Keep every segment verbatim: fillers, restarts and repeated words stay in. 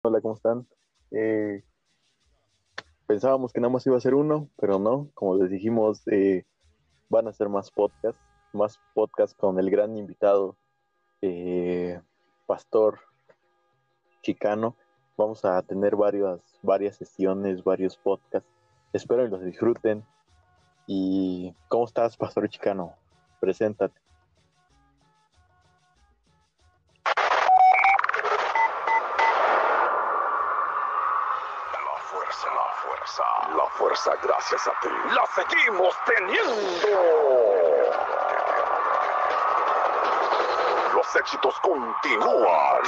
Hola, ¿cómo están? Eh, Pensábamos que nada más iba a ser uno, pero no. Como les dijimos, eh, van a ser más podcasts, más podcasts con el gran invitado, eh, Pastor Chicano. Vamos a tener varias, varias sesiones, varios podcasts. Espero que los disfruten. ¿Y cómo estás, Pastor Chicano? Preséntate. La fuerza, la fuerza, la fuerza gracias a ti. La seguimos teniendo. Los éxitos continúan.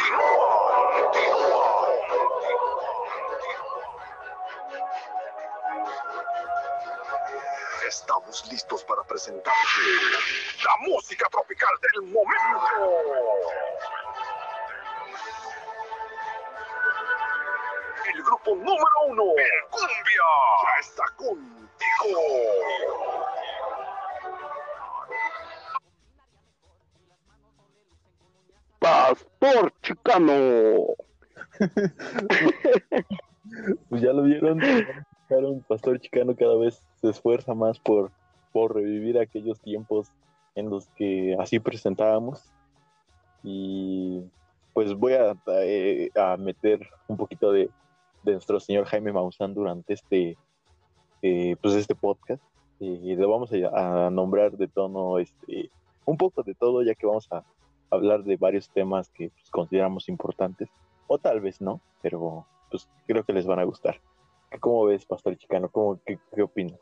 Estamos listos para presentarte la música tropical del momento. El grupo número uno, en cumbia, ya está contigo. Pastor Chicano. Pues ya lo vieron, un Pastor Chicano cada vez se esfuerza más por, por revivir aquellos tiempos en los que así presentábamos. Y pues voy a, eh, a meter un poquito de, de nuestro señor Jaime Maussan durante este, eh, pues este podcast. Y lo vamos a, a nombrar de tono, este, un poco de todo, ya que vamos a hablar de varios temas que pues, consideramos importantes, o tal vez no, pero pues creo que les van a gustar. ¿Cómo ves, Pastor Chicano? ¿Cómo, qué, qué opinas?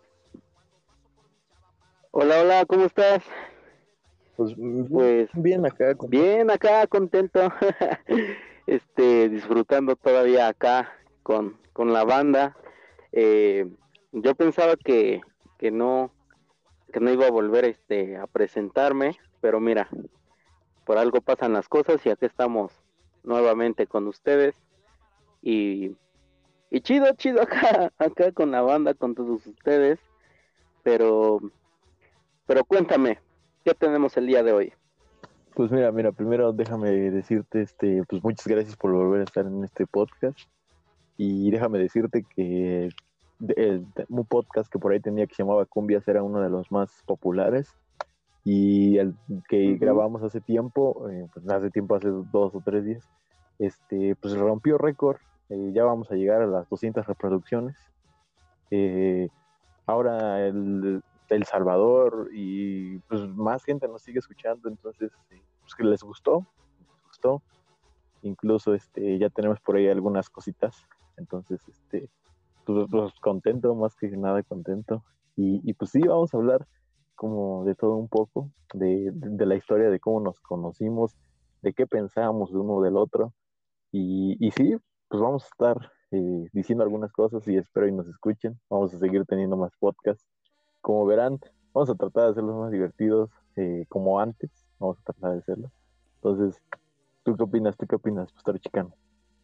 Hola, hola, ¿cómo estás? Pues bien, Pues bien acá. Con... bien, acá contento, este, disfrutando todavía acá con, con la banda. Eh, yo pensaba que, que no, que no iba a volver este, a presentarme, pero mira, por algo pasan las cosas y aquí estamos nuevamente con ustedes y, y chido, chido acá, acá con la banda, con todos ustedes, pero, pero cuéntame, ¿qué tenemos el día de hoy? Pues mira, mira, primero déjame decirte, este, pues muchas gracias por volver a estar en este podcast y déjame decirte que el, un podcast que por ahí tenía que se llamaba Cumbias era uno de los más populares y el que Uh-huh. grabamos hace tiempo, eh, pues hace tiempo, hace dos o tres días, este, pues rompió récord, eh, ya vamos a llegar a las doscientas reproducciones. Eh, Ahora el, el Salvador y pues más gente nos sigue escuchando, entonces eh, pues que les gustó, les gustó, incluso este ya tenemos por ahí algunas cositas, entonces este pues, pues contento, más que nada contento, y, y pues sí, vamos a hablar como de todo un poco, de, de, de la historia de cómo nos conocimos, de qué pensábamos de uno del otro, y, y sí, pues vamos a estar eh, diciendo algunas cosas y espero y nos escuchen. Vamos a seguir teniendo más podcasts. Como verán, vamos a tratar de hacerlos más divertidos eh, como antes. Vamos a tratar de hacerlo. Entonces, ¿tú qué opinas? ¿Tú qué opinas, Pastor Chicano?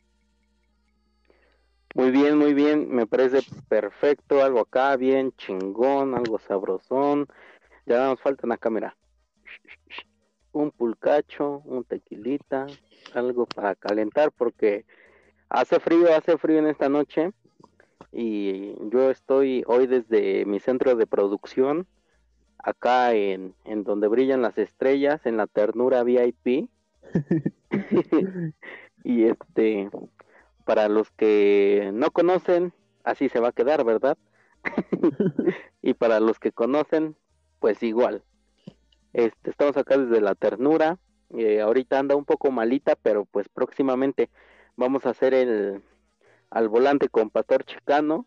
Muy bien, muy bien, me parece perfecto, algo acá bien chingón, algo sabrosón. Ya nos falta una cámara, un pulcacho, un tequilita, algo para calentar porque hace frío, hace frío en esta noche y yo estoy hoy desde mi centro de producción, acá en, en donde brillan las estrellas, en la ternura V I P. Y este, para los que no conocen, así se va a quedar, ¿verdad? Y para los que conocen, pues igual. Este, estamos acá desde la ternura. Eh, ahorita anda un poco malita, pero pues próximamente vamos a hacer el al volante con Pastor Chicano.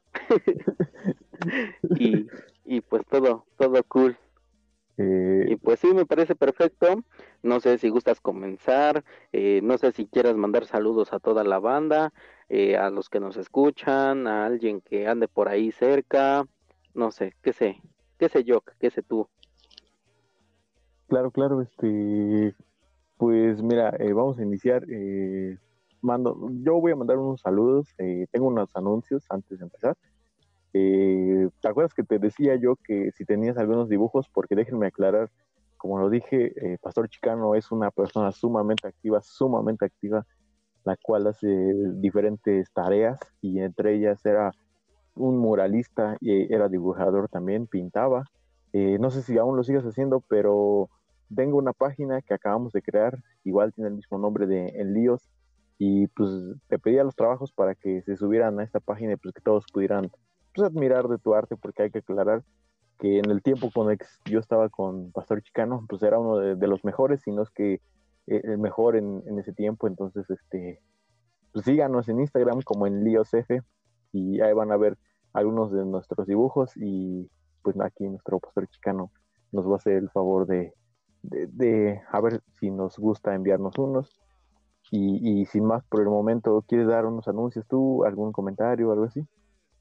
y, y pues todo, todo cool. eh, Y pues sí, me parece perfecto. No sé si gustas comenzar, eh, no sé si quieras mandar saludos a toda la banda, eh, a los que nos escuchan, a alguien que ande por ahí cerca, no sé, qué sé, qué sé yo, qué sé tú. claro, claro, este, pues mira, eh, vamos a iniciar. Eh, mando, yo voy a mandar unos saludos. Eh, tengo unos anuncios antes de empezar. Eh, ¿te acuerdas que te decía yo que si tenías algunos dibujos? Porque déjenme aclarar, como lo dije, eh, Pastor Chicano es una persona sumamente activa, sumamente activa la cual hace diferentes tareas y entre ellas era un muralista y era dibujador también, pintaba. Eh, no sé si aún lo sigues haciendo, pero tengo una página que acabamos de crear, igual tiene el mismo nombre de Enlíos, y pues te pedía los trabajos para que se subieran a esta página y pues que todos pudieran pues, admirar de tu arte, porque hay que aclarar que en el tiempo con el que yo estaba con Pastor Chicano, pues era uno de, de los mejores, si no es que eh, el mejor en, en ese tiempo. Entonces, este, pues síganos en Instagram como en LíosF y ahí van a ver algunos de nuestros dibujos y pues aquí nuestro Pastor Chicano nos va a hacer el favor de, de, de a ver si nos gusta enviarnos unos. Y, y sin más por el momento, ¿quieres dar unos anuncios tú, algún comentario, algo así?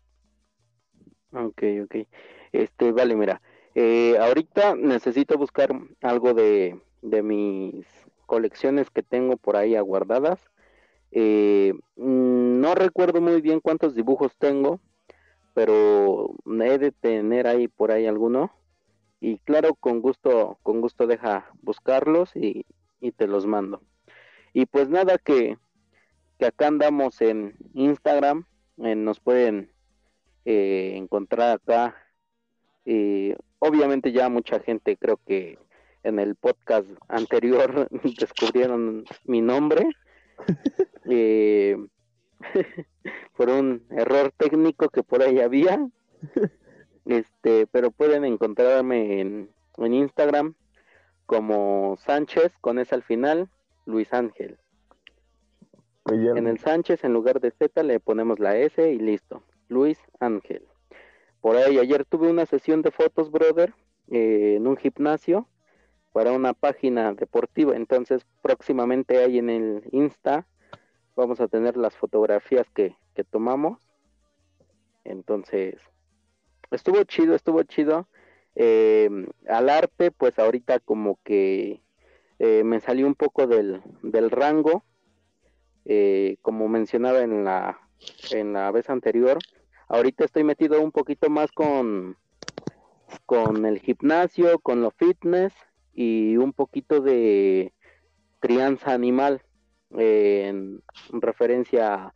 Ok, ok. Este, vale, mira. Eh, ahorita necesito buscar algo de, de mis colecciones que tengo por ahí aguardadas. Eh, mm, no recuerdo muy bien cuántos dibujos tengo, pero he de tener ahí por ahí alguno. Y claro, con gusto, con gusto deja buscarlos y, y te los mando. Y pues nada, que, que acá andamos en Instagram, eh, nos pueden eh, encontrar acá. Eh, obviamente ya mucha gente, creo que en el podcast anterior descubrieron mi nombre eh, por un error técnico que por ahí había, este, pero pueden encontrarme en, en Instagram como Sánchez, con S al final, Luis Ángel. Pues ya, En el Sánchez, en lugar de Z, le ponemos la S y listo. Luis Ángel. Por ahí, ayer tuve una sesión de fotos, brother, eh, en un gimnasio para una página deportiva. Entonces, próximamente ahí en el Insta vamos a tener las fotografías que, que tomamos. Entonces, estuvo chido, estuvo chido. Eh, al arte, pues ahorita como que eh, me salió un poco del, del rango. Eh, como mencionaba en la, en la vez anterior, ahorita estoy metido un poquito más con, con el gimnasio, con lo fitness y un poquito de crianza animal eh, en referencia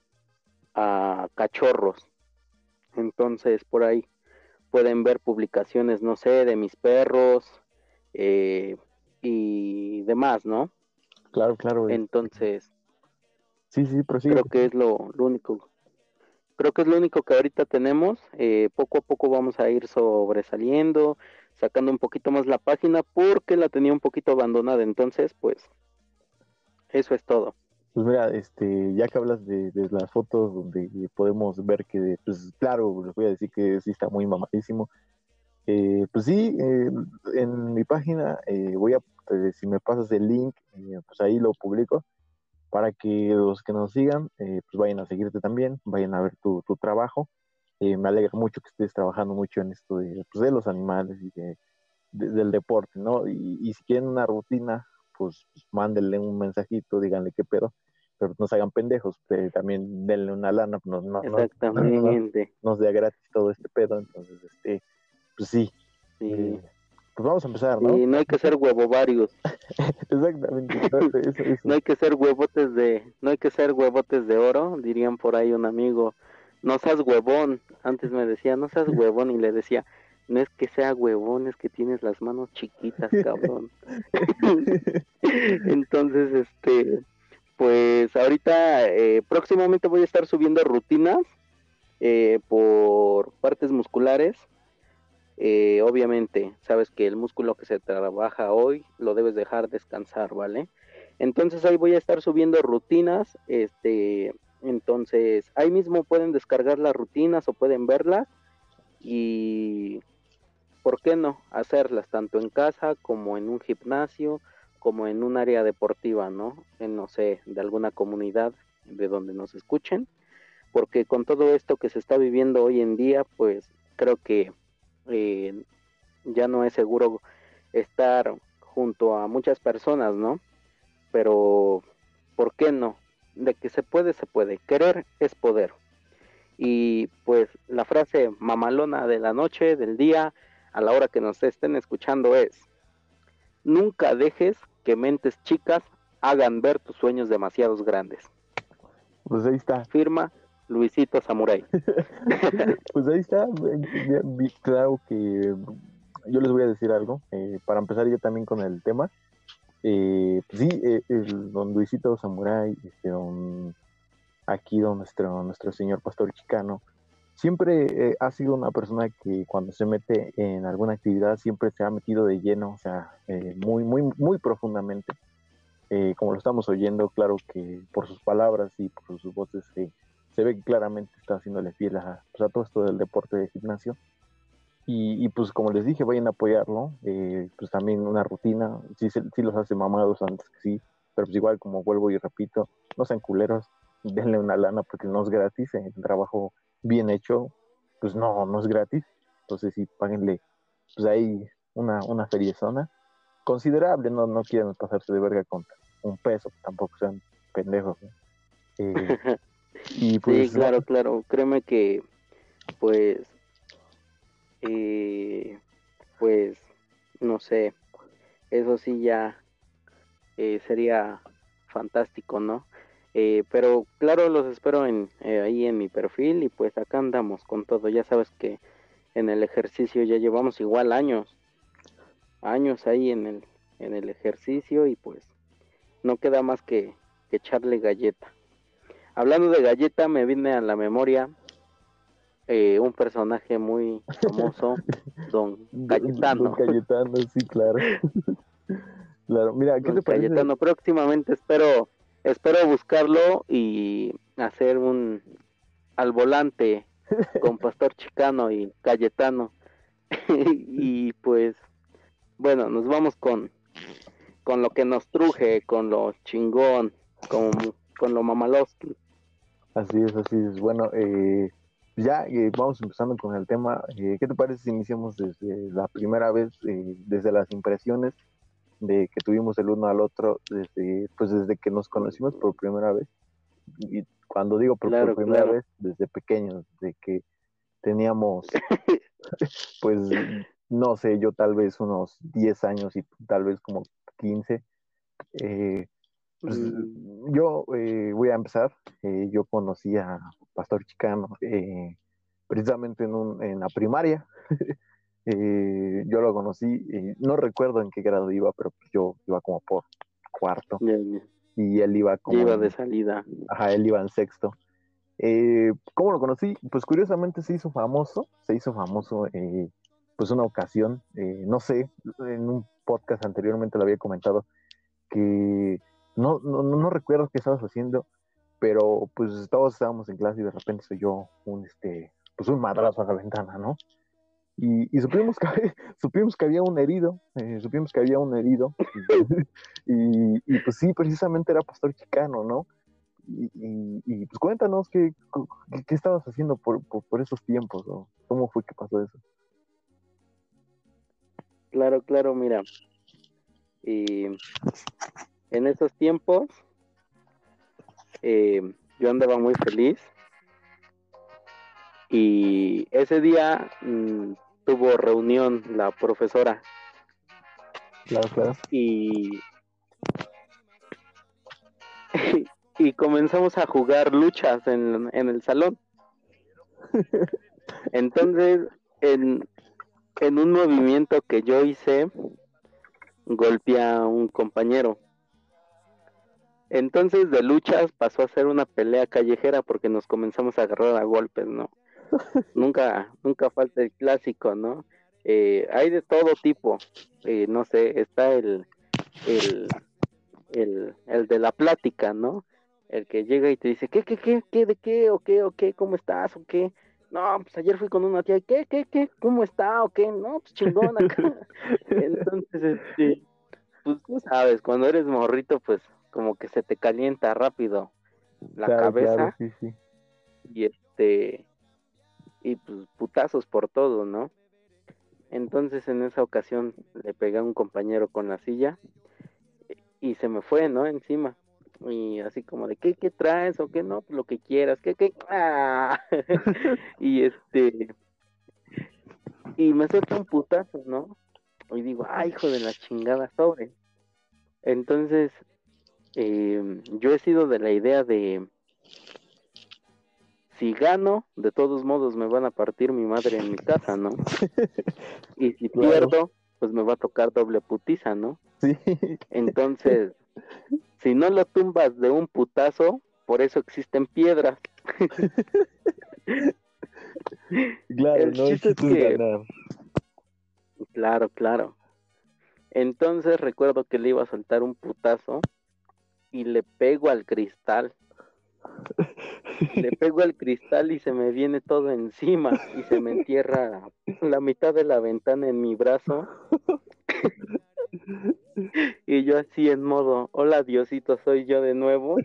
a, a cachorros. Entonces por ahí pueden ver publicaciones, no sé, de mis perros eh, y demás, ¿no? claro, claro. Entonces Sí, sí, prosigue. creo que es lo, lo único creo que es lo único que ahorita tenemos. Eh, poco a poco vamos a ir sobresaliendo, sacando un poquito más la página porque la tenía un poquito abandonada. Entonces, pues, eso es todo. Pues mira, este, ya que hablas de, de las fotos donde podemos ver que, pues claro, les voy a decir que sí está muy mamadísimo. Eh, pues sí, eh, en mi página eh, voy a, eh, si me pasas el link, eh, pues ahí lo publico para que los que nos sigan, eh, pues vayan a seguirte también, vayan a ver tu, tu trabajo. Eh, me alegra mucho que estés trabajando mucho en esto de, pues, de los animales y de, de- del deporte, ¿no? Y, y si quieren una rutina, pues, pues mándenle un mensajito, díganle qué pedo, pero no se hagan pendejos, eh, también denle una lana, no, no, no, no, Exactamente. nos dé gratis todo este pedo. Entonces, este, pues sí, Sí, eh, pues vamos a empezar, ¿no? sí, no hay que ser huevovarios. Exactamente, eso, eso, No eso. hay que ser huevotes de, no hay que ser huevotes de oro, dirían por ahí un amigo. No seas huevón. Antes me decía, no seas huevón, y le decía, no es que sea huevón, es que tienes las manos chiquitas, cabrón. Entonces, este, pues ahorita eh, próximamente voy a estar subiendo rutinas eh, por partes musculares. Eh, obviamente, sabes que el músculo que se trabaja hoy lo debes dejar descansar, ¿vale? Entonces ahí voy a estar subiendo rutinas, este, entonces ahí mismo pueden descargar las rutinas o pueden verlas y, ¿por qué no? Hacerlas tanto en casa como en un gimnasio, como en un área deportiva, ¿no? En, no sé, de alguna comunidad de donde nos escuchen, porque con todo esto que se está viviendo hoy en día, pues creo que eh, ya no es seguro estar junto a muchas personas, ¿no? Pero, ¿por qué no? De que se puede, se puede. Querer es poder. Y pues la frase mamalona de la noche, del día, a la hora que nos estén escuchando es: nunca dejes que mentes chicas hagan ver tus sueños demasiados grandes. Pues ahí está. Firma Luisito Samurai. Pues ahí está. Claro que yo les voy a decir algo. Eh, para empezar yo también con el tema. Eh, pues sí, eh, el don Luisito Samurai, este, don, aquí don nuestro, nuestro señor pastor chicano, siempre eh, ha sido una persona que cuando se mete en alguna actividad siempre se ha metido de lleno, o sea, eh, muy, muy, muy profundamente. Eh, como lo estamos oyendo, claro que por sus palabras y por sus voces eh, se ve que claramente está haciéndole fiel a, pues, a todo esto del deporte de gimnasio. Y, y pues como les dije, vayan a apoyarlo. Eh, pues también una rutina, sí, sí los hace mamados antes que sí, pero pues igual como vuelvo y repito, no sean culeros, denle una lana porque no es gratis, eh, el trabajo bien hecho, pues no, no es gratis. Entonces sí, páguenle pues ahí una, una feriezona considerable, no, no quieren pasarse de verga con un peso, tampoco sean pendejos, ¿no? Eh, y pues sí, claro, claro, créeme que pues eh, pues no sé, eso sí ya eh, sería fantástico, ¿no? Eh, pero claro, los espero en eh, ahí en mi perfil y pues acá andamos con todo. Ya sabes que en el ejercicio ya llevamos igual años, años ahí en el en el ejercicio y pues no queda más que, que echarle galleta. Hablando de galleta, me viene a la memoria eh, un personaje muy famoso, Don Don, Don Cayetano. Cayetano, sí, claro. Claro, mira, ¿qué Don te parece? Cayetano, próximamente espero, espero buscarlo y hacer un al volante con Pastor Chicano y Cayetano. Y pues, bueno, nos vamos con, con lo que nos truje, con lo chingón, con, con lo mamalowski. Así es, así es. Bueno, eh, ya eh, vamos empezando con el tema. Eh, ¿qué te parece si iniciamos desde la primera vez, eh, desde las impresiones de que tuvimos el uno al otro, desde, pues desde que nos conocimos por primera vez? Y cuando digo por, por Claro, primera claro. vez, desde pequeños, de que teníamos, pues, no sé, yo tal vez unos diez años y tal vez como quince. Eh, pues Mm, yo eh, voy a empezar. Eh, yo conocí a Pastor Chicano eh, precisamente en, un, en la primaria. Eh, yo lo conocí, eh, no recuerdo en qué grado iba, pero pues yo iba como por cuarto ya, ya, y él iba ya como iba de en, salida. ajá, él iba en sexto. Eh, ¿Cómo lo conocí? Pues curiosamente se hizo famoso, se hizo famoso eh, pues una ocasión, eh, no sé, en un podcast anteriormente lo había comentado, que no, no, no recuerdo qué estabas haciendo, pero pues todos estábamos en clase y de repente soy yo un, este, pues un madrazo a la ventana, ¿no? Y, y supimos, que, supimos que había un herido, eh, supimos que había un herido, y, y, pues sí, precisamente era Pastor Chicano, ¿no? Y, y, y pues cuéntanos qué, qué, qué estabas haciendo por, por, por esos tiempos, ¿no? ¿Cómo fue que pasó eso? Claro, claro, mira. Y en esos tiempos eh, yo andaba muy feliz y ese día mmm, tuvo reunión la profesora Claro, claro. y, y comenzamos a jugar luchas en, en el salón. Entonces, en, en un movimiento que yo hice, golpeé a un compañero. Entonces de luchas pasó a ser una pelea callejera porque nos comenzamos a agarrar a golpes, ¿no? Nunca, nunca falta el clásico, ¿no? Eh, hay de todo tipo, eh, no sé, está el, el, el, el de la plática, ¿no? El que llega y te dice, ¿qué, qué, qué, qué, de qué, o qué, o qué, cómo estás, o qué? No, pues ayer fui con una tía, ¿qué, qué, qué, cómo está, o qué? No, pues chingón acá. Entonces, este, pues tú sabes, cuando eres morrito, pues como que se te calienta rápido la Claro, claro, cabeza sí, sí. y este, y pues putazos por todo, ¿no? Entonces en esa ocasión le pegué a un compañero con la silla y se me fue, ¿no? Encima. Y así como de, ¿qué, qué traes? O qué no, pues lo que quieras, ¿qué, qué? ¡Ah! Y este, y me suelta un putazo, ¿no? Y digo, ay, hijo de la chingada, sobre. Entonces, eh, yo he sido de la idea de, Si gano, de todos modos me van a partir mi madre en mi casa, ¿no? Y si Claro. pierdo, pues me va a tocar doble putiza, ¿no? Sí. Entonces, si no lo tumbas de un putazo, por eso existen piedras. Claro, El no, el chiste es chiste es que, ganar. claro, claro. Entonces recuerdo que le iba a soltar un putazo y le pego al cristal. Le pego al cristal y se me viene todo encima y se me entierra la mitad de la ventana en mi brazo. Y yo así en modo, hola Diosito, soy yo de nuevo.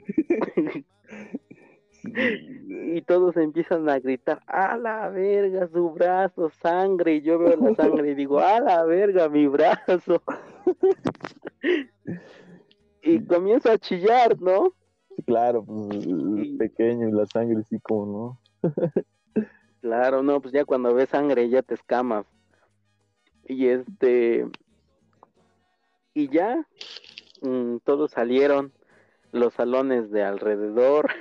Y todos empiezan a gritar, ¡a la verga, su brazo, sangre! Y yo veo la sangre y digo, ¡a la verga, mi brazo! Y comienzo a chillar, ¿no? Claro, pues Y pequeño y la sangre sí como no. claro, no, pues ya cuando ves sangre ya te escamas. Y este, y ya, mmm, todos salieron, los salones de alrededor,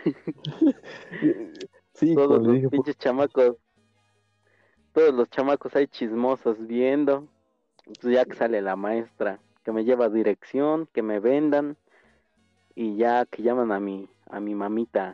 Sí, como todos le los dije, pinches chamacos, todos los chamacos ahí chismosos viendo. Pues ya que sale la maestra, que me lleva a dirección, que me vendan, y ya que llaman a mi, a mi mamita.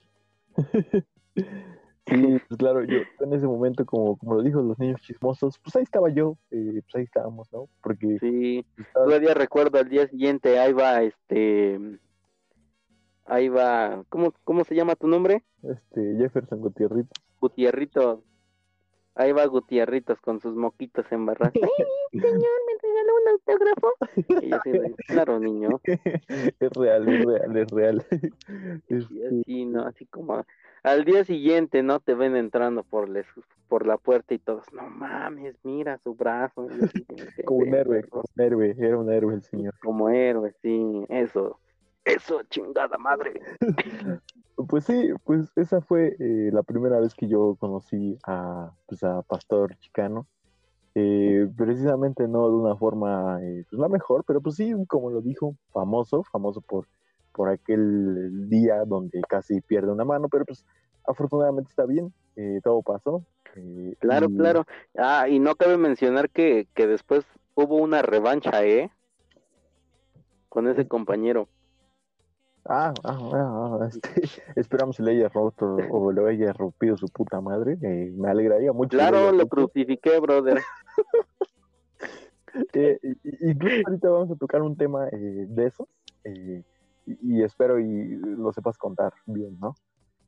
sí, pues claro, yo en ese momento, como, como lo dijo los niños chismosos, pues ahí estaba yo, eh, pues ahí estábamos, ¿no? Porque Sí, estaba, todavía recuerdo al día siguiente, ahí va, este, ahí va, ¿cómo, cómo se llama tu nombre? este, Jefferson Gutiérrez. Gutierrito, ahí va Gutierritos con sus moquitos embarrados. ¡Ay, señor, me regaló un autógrafo! Y yo así de, claro, niño. Es real, es real, es real. Y Este, así, ¿no? Así como al día siguiente, ¿no? Te ven entrando por, les, por la puerta y todos, no mames, mira su brazo. Y así, como un héroe, como un héroe, era un héroe el señor. como héroe, sí, eso, eso, chingada madre. Pues sí, pues esa fue eh, la primera vez que yo conocí a, pues a Pastor Chicano. Eh, precisamente no de una forma, eh, pues la mejor, pero pues sí, como lo dijo, famoso, famoso por, por aquel día donde casi pierde una mano, pero pues afortunadamente está bien, eh, todo pasó. eh, Claro, y, claro. Ah, y no cabe mencionar que, que después hubo una revancha, ¿eh? Con ese compañero. ah, ah, ah, ah, este, esperamos si le haya roto o le haya rompido su puta madre, eh, me alegraría mucho si le haya Claro, lo roto. crucifiqué, brother. Eh, y- incluso ahorita vamos a tocar un tema eh, de esos, eh, y, y espero y lo sepas contar bien, ¿no?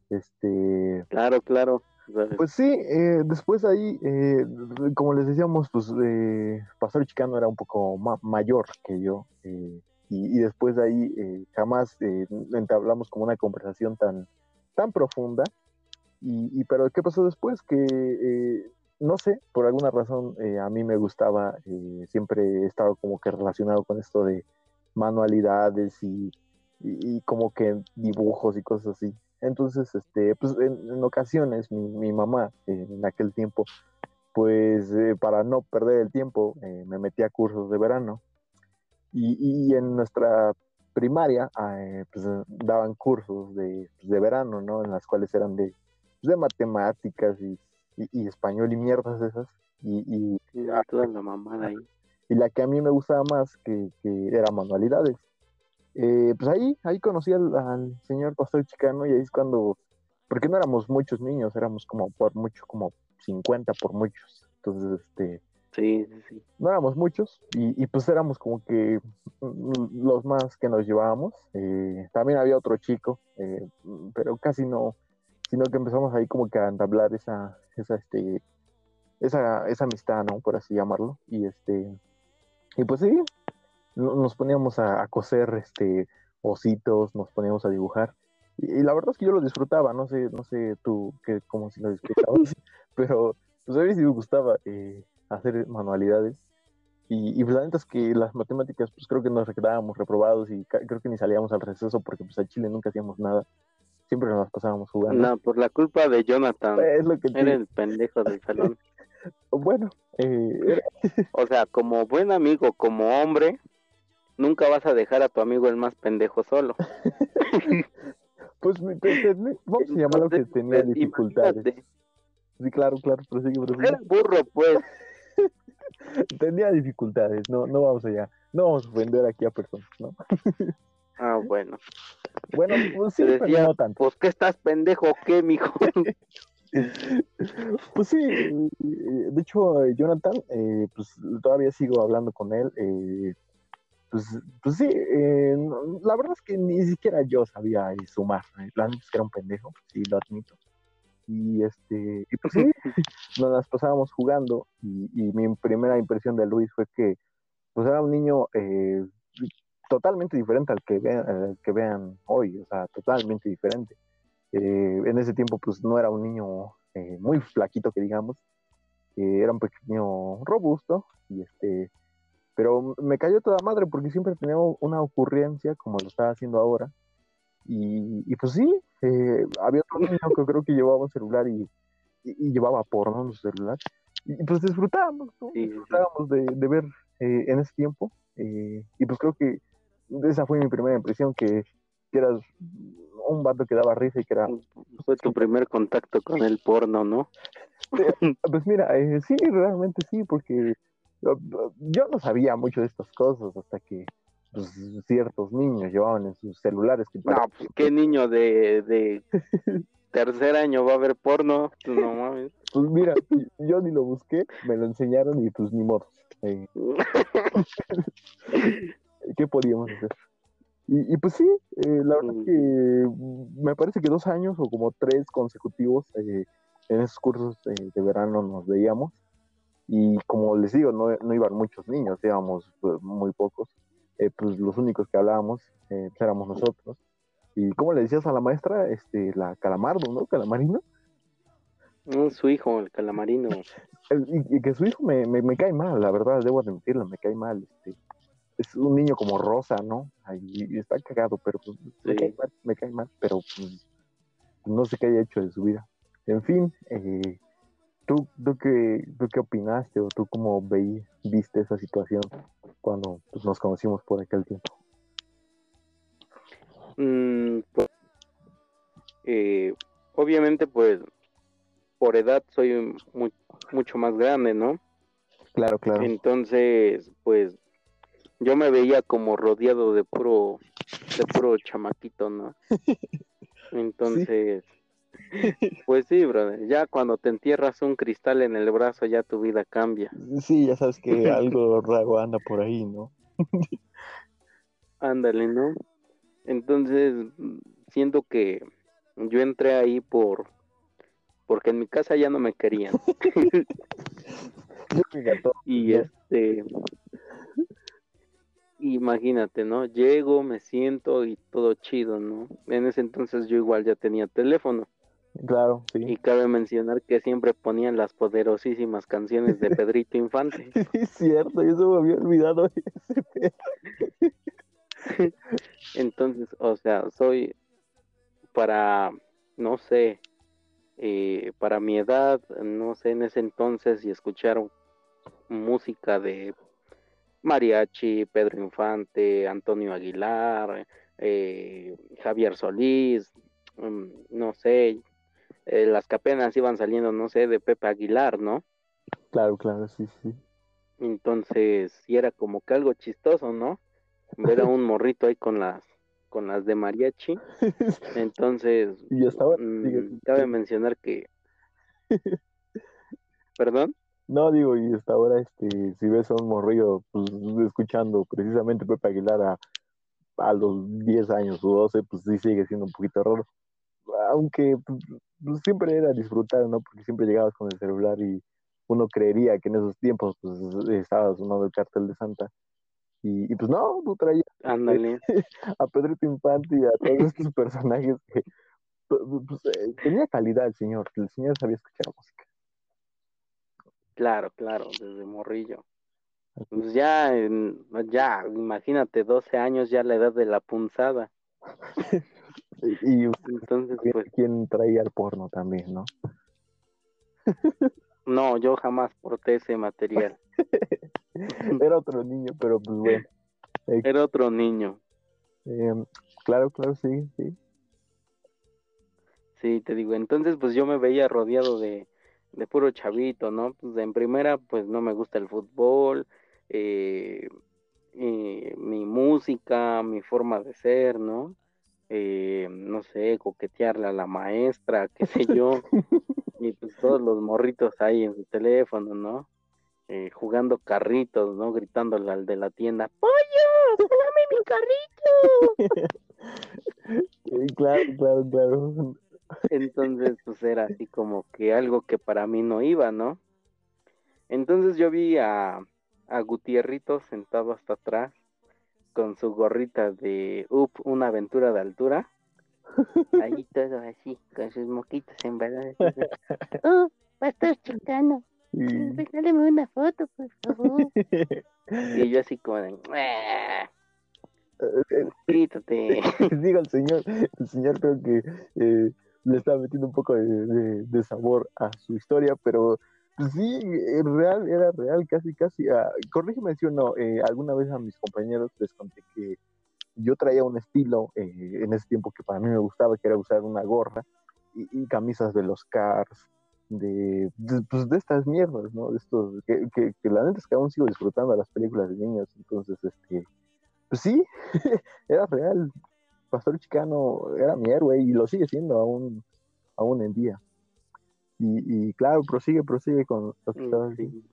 Este, Claro, claro. ¿Sabes? pues sí, eh, después ahí, eh, como les decíamos, pues eh, Pastor Chicano era un poco ma- mayor que yo, eh, y, y después de ahí eh, jamás eh, entablamos como una conversación tan, tan profunda. Y, y pero ¿qué pasó después? Que eh, no sé, por alguna razón eh, a mí me gustaba, eh, siempre he estado como que relacionado con esto de manualidades y, y, y como que dibujos y cosas así. Entonces, este, pues en, en ocasiones mi, mi mamá eh, en aquel tiempo, pues eh, para no perder el tiempo, eh, me metía a cursos de verano y, y en nuestra primaria eh, pues, daban cursos de, pues, de verano, ¿no? En las cuales eran de, de matemáticas y, y, y español y mierdas esas. Y, y, Sí, toda la mamada ahí. y la que a mí me gustaba más que, que era manualidades. Eh, pues ahí, ahí conocí al, al señor Pastor Chicano y ahí es cuando, porque no éramos muchos niños, éramos como por mucho, como cincuenta por muchos. Entonces, este, Sí, sí, sí. no éramos muchos y, y pues éramos como que mm, los más que nos llevábamos. Eh, también había otro chico, eh, pero casi no, sino que empezamos ahí como que a entablar esa, esa, este, esa, esa amistad, ¿no? Por así llamarlo. Y este, y pues sí, no- nos poníamos a, a coser este ositos, nos poníamos a dibujar. Y, y la verdad es que yo lo disfrutaba, no sé, no sé tú qué, cómo si lo disfrutabas, pero pues a mí sí me gustaba eh, hacer manualidades. Y, y pues la neta es que las matemáticas, pues creo que nos quedábamos reprobados y ca- creo que ni salíamos al receso porque pues a Chile nunca hacíamos nada. Siempre nos las pasábamos jugando. No, por la culpa de Jonathan. Es lo que Era te... el pendejo del salón. Bueno, eh, era- O sea, como buen amigo, como hombre, nunca vas a dejar a tu amigo el más pendejo solo. Pues me- te- te- me- vamos a llamarlo que tenía Pues, dificultades. imagínate, Sí, claro, claro, prosigue, prosigue. era burro, pues. Tenía dificultades, no, no vamos allá, no vamos a ofender aquí a personas, ¿no? Ah, bueno. Bueno, pues sí, Te pero decía, no tanto. pues, ¿qué estás pendejo o qué, mijo? Pues sí, eh, de hecho, eh, Jonathan, eh, pues todavía sigo hablando con él. eh, pues, pues sí, eh, no- la verdad es que ni siquiera yo sabía eh, sumar. eh, La neta es que era un pendejo, sí, lo admito. Y este, y pues sí, nos las pasábamos jugando. Y, y mi primera impresión de Luis fue que pues era un niño eh, totalmente diferente al que, vean, al que vean hoy, o sea, totalmente diferente. Eh, en ese tiempo, pues no era un niño eh, muy flaquito, que digamos, eh, era un pequeño robusto, y este, pero me cayó toda madre porque siempre tenía una ocurrencia como lo estaba haciendo ahora. Y, y pues sí, eh, había otro niño que creo que llevaba un celular y, y, y llevaba porno en su celular. Y, y pues disfrutábamos, ¿no? Sí, sí, sí. Disfrutábamos de, de ver eh, en ese tiempo. eh, y pues creo que esa fue mi primera impresión, que, que eras un vato que daba risa y que era... Fue tu primer contacto con el porno, ¿no? Pues mira, eh, sí, realmente sí, porque yo, yo no sabía mucho de estas cosas hasta que pues, ciertos niños llevaban en sus celulares que No, parecían... pues, ¿qué niño de, de tercer año va a ver porno? Pues, no mames. Pues mira, yo ni lo busqué, me lo enseñaron y pues ni modo. Eh, ¿Qué podíamos hacer? Y, y pues sí, eh, la verdad es que me parece que dos años o como tres consecutivos eh, en esos cursos eh, de verano nos veíamos. Y como les digo, no, no iban muchos niños, íbamos pues, muy pocos. Eh, pues los únicos que hablábamos eh, pues, éramos nosotros. Y como le decías a la maestra, este, la Calamardo, ¿no? Calamarino. Mm, su hijo, el calamarino. Eh, Y, y que su hijo me, me, me cae mal, la verdad, debo admitirlo, me cae mal. Este, es un niño como rosa, ¿no? Ahí, y está cagado, pero pues, me Sí. cae mal, me cae mal, pero pues, no sé qué haya hecho de su vida. En fin, eh, ¿tú, tú, qué, ¿tú qué opinaste o tú cómo veí, viste esa situación cuando pues, nos conocimos por aquel tiempo? Mm, pues, eh, obviamente, pues, por edad soy mu- mucho más grande, ¿no? Claro, claro. Entonces, pues, yo me veía como rodeado de puro, de puro chamaquito, ¿no? Entonces, pues sí, brother, ya cuando te entierras un cristal en el brazo, ya tu vida cambia. Sí, ya sabes que algo raro anda por ahí, ¿no? Ándale, ¿no? Entonces, mm, siento que yo entré ahí por, porque en mi casa ya no me querían. Yo que gato, Y ¿no? este, imagínate, ¿no? Llego, me siento y todo chido, ¿no? En ese entonces yo igual ya tenía teléfono. Claro, sí. Y cabe mencionar que siempre ponían las poderosísimas canciones de Pedrito Infante. Sí, es cierto, yo se me había olvidado ese pedo. Entonces, o sea, soy para, no sé, eh, para mi edad, no sé, en ese entonces, y escuchar música de mariachi, Pedro Infante, Antonio Aguilar, eh, Javier Solís, mm, no sé, eh, las que apenas iban saliendo, no sé, de Pepe Aguilar, ¿no? Claro, claro, sí, sí. Entonces, sí era como que algo chistoso, ¿no? Ver a un morrito ahí con las con las de mariachi. Entonces, Y hasta ahora sigue. mmm, cabe mencionar que, perdón, No, digo, y hasta ahora, este, si ves a un morrillo, pues, escuchando precisamente Pepe Aguilar a, a los diez años o doce, pues sí sigue siendo un poquito raro. Aunque pues, pues, siempre era disfrutar, ¿no? Porque siempre llegabas con el celular y uno creería que en esos tiempos, pues, estaba sonando el Cartel de Santa. Y, y pues no, tú traías ándale, a Pedrito Infante y a todos estos personajes que pues, pues, eh, tenía calidad el señor, el señor sabía escuchar música. claro, claro, desde morrillo. Pues ya, en- ya, imagínate, doce años, ya la edad de la punzada. Y, y usted Entonces, sabía pues, quién traía el porno también, ¿no? no, yo jamás porté ese material. Era otro niño, pero pues bueno. Eh, Era otro niño. eh, claro, claro, sí, sí. Sí, te digo, entonces pues yo me veía rodeado de, de puro chavito, ¿no? Pues en primera pues no me gusta el fútbol, eh, eh, mi música, mi forma de ser, ¿no? Eh, no sé, coquetearle a la maestra, qué sé yo, y pues todos los morritos ahí en su teléfono, ¿no? Eh, jugando carritos, ¿no? Gritándole al de la tienda, ¡Pollo! ¡Dame mi carrito! Eh, claro, claro, claro. Entonces, pues era así como que algo que para mí no iba, ¿no? Entonces yo vi a, a Gutierrito sentado hasta atrás con su gorrita de Up, una aventura de altura, ahí todo así, con sus moquitos en verdad. Oh, pastor chicano, Y... regáleme una foto, por favor. Y yo así como de, "Ah, quítate". Digo, el señor, el señor creo que eh, le estaba metiendo un poco de, de- de sabor a su historia, pero pues sí, eh, real, era real, casi, casi. ah, corrígeme si o no, eh, alguna vez a mis compañeros les conté que yo traía un estilo eh, en ese tiempo que para mí me gustaba, que era usar una gorra y, y camisas de los Cars, de, de, pues de estas mierdas, ¿no? De estos, que, que, que la neta es que aún sigo disfrutando de las películas de niños, entonces, este, pues sí, era real. Pastor Chicano era mi héroe y lo sigue siendo aún, aún en día. Y, y claro, prosigue, prosigue con lo que Mm, estabas diciendo. sí,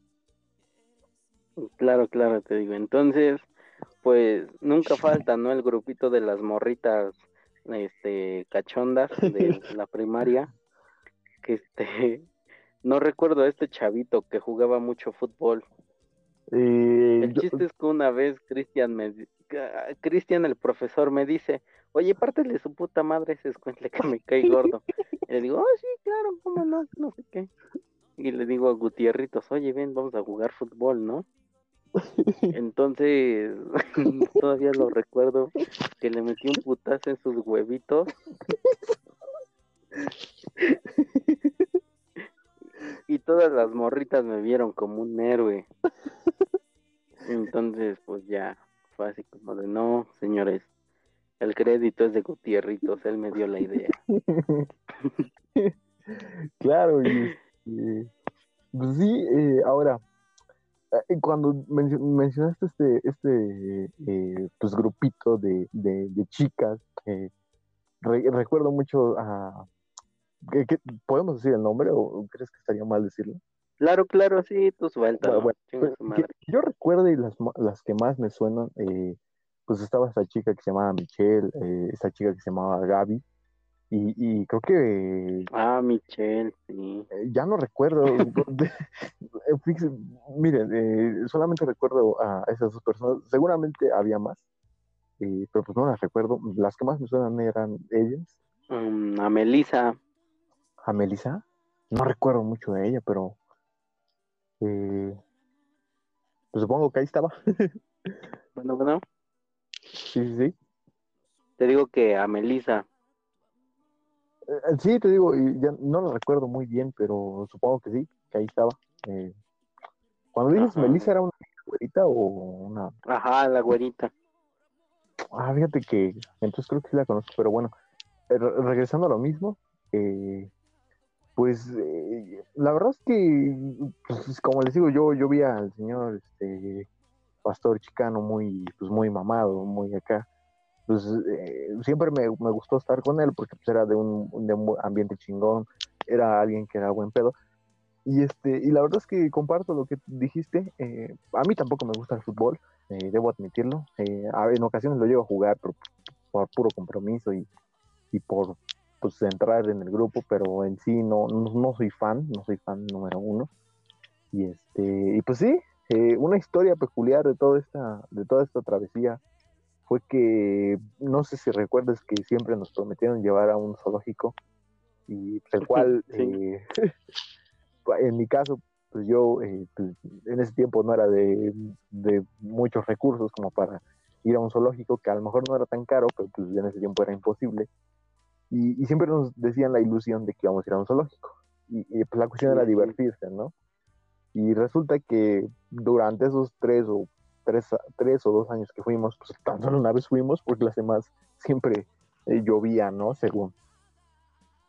claro, claro, te digo. Entonces, pues nunca falta, ¿no? El grupito de las morritas, este, cachondas de la primaria, que este, no recuerdo a este chavito que jugaba mucho fútbol. Eh, El yo, chiste es que una vez Cristian me, di- ah, Cristian el profesor me dice, oye, pártele su puta madre ese escuincle que me cae gordo. Y le digo, oh, sí, claro, cómo no, no sé qué. Y le digo a Gutierritos, oye, ven, vamos a jugar fútbol, ¿no? Entonces, todavía lo recuerdo que le metí un putazo en sus huevitos y todas las morritas me vieron como un héroe. Entonces, pues ya fue así como de, no, señores, el crédito es de Gutierritos, él me dio la idea. claro, y este, pues sí, eh, ahora, eh, cuando mencio- mencionaste este, este eh, pues grupito de, de, de chicas, eh, re- recuerdo mucho a... ¿qué- qué- ¿podemos decir el nombre o crees que estaría mal decirlo? Claro, claro, sí, tú Bueno, suéltalo, bueno, chinga pues, su que madre. yo recuerde y las, ma- las que más me suenan, eh, pues estaba esta chica que se llamaba Michelle, eh, esta chica que se llamaba Gaby, y, y creo que Ah, Michelle, sí. eh, ya no recuerdo, de- eh, fíjese, miren, eh, solamente recuerdo a esas dos personas, seguramente había más, eh, pero pues no las recuerdo, las que más me suenan eran ellas, Um, a Melissa, a Melissa, no recuerdo mucho de ella, pero eh, pues supongo que ahí estaba, bueno, bueno, sí, sí, sí. te digo que a Melissa, Eh, sí, te digo, y ya no lo recuerdo muy bien, pero supongo que sí, que ahí estaba. Eh, cuando dices ajá, Melissa, ¿era una güerita o una...? ajá, la güerita. Ah, fíjate que entonces creo que sí la conozco, pero bueno, eh, re- regresando a lo mismo, eh, pues eh, la verdad es que, pues, como les digo, yo, yo vi al señor este, Pastor Chicano muy, pues, muy mamado, muy acá. Pues eh, siempre me, me gustó estar con él porque pues, era de un, de un ambiente chingón, era alguien que era buen pedo. Y, este, y la verdad es que comparto lo que dijiste. Eh, a mí tampoco me gusta el fútbol, eh, debo admitirlo. Eh, a- en ocasiones lo llevo a jugar por, por puro compromiso y, y por pues, entrar en el grupo, pero en sí no, no, no soy fan, no soy fan número uno. Y, este, y pues sí, eh, una historia peculiar de toda, esta, de toda esta travesía fue que, no sé si recuerdas que siempre nos prometieron llevar a un zoológico y pues, el cual Sí, eh, en mi caso, pues yo eh, pues, en ese tiempo no era de, de, muchos recursos como para ir a un zoológico, que a lo mejor no era tan caro, pero pues en ese tiempo era imposible. Y, y siempre nos decían la ilusión de que íbamos a ir a un zoológico. Y, y pues la cuestión era sí, sí. divertirse, ¿no? Y resulta que durante esos tres o, tres, tres o dos años que fuimos, pues tan solo una vez fuimos, porque las demás siempre eh, llovía, ¿no? Según.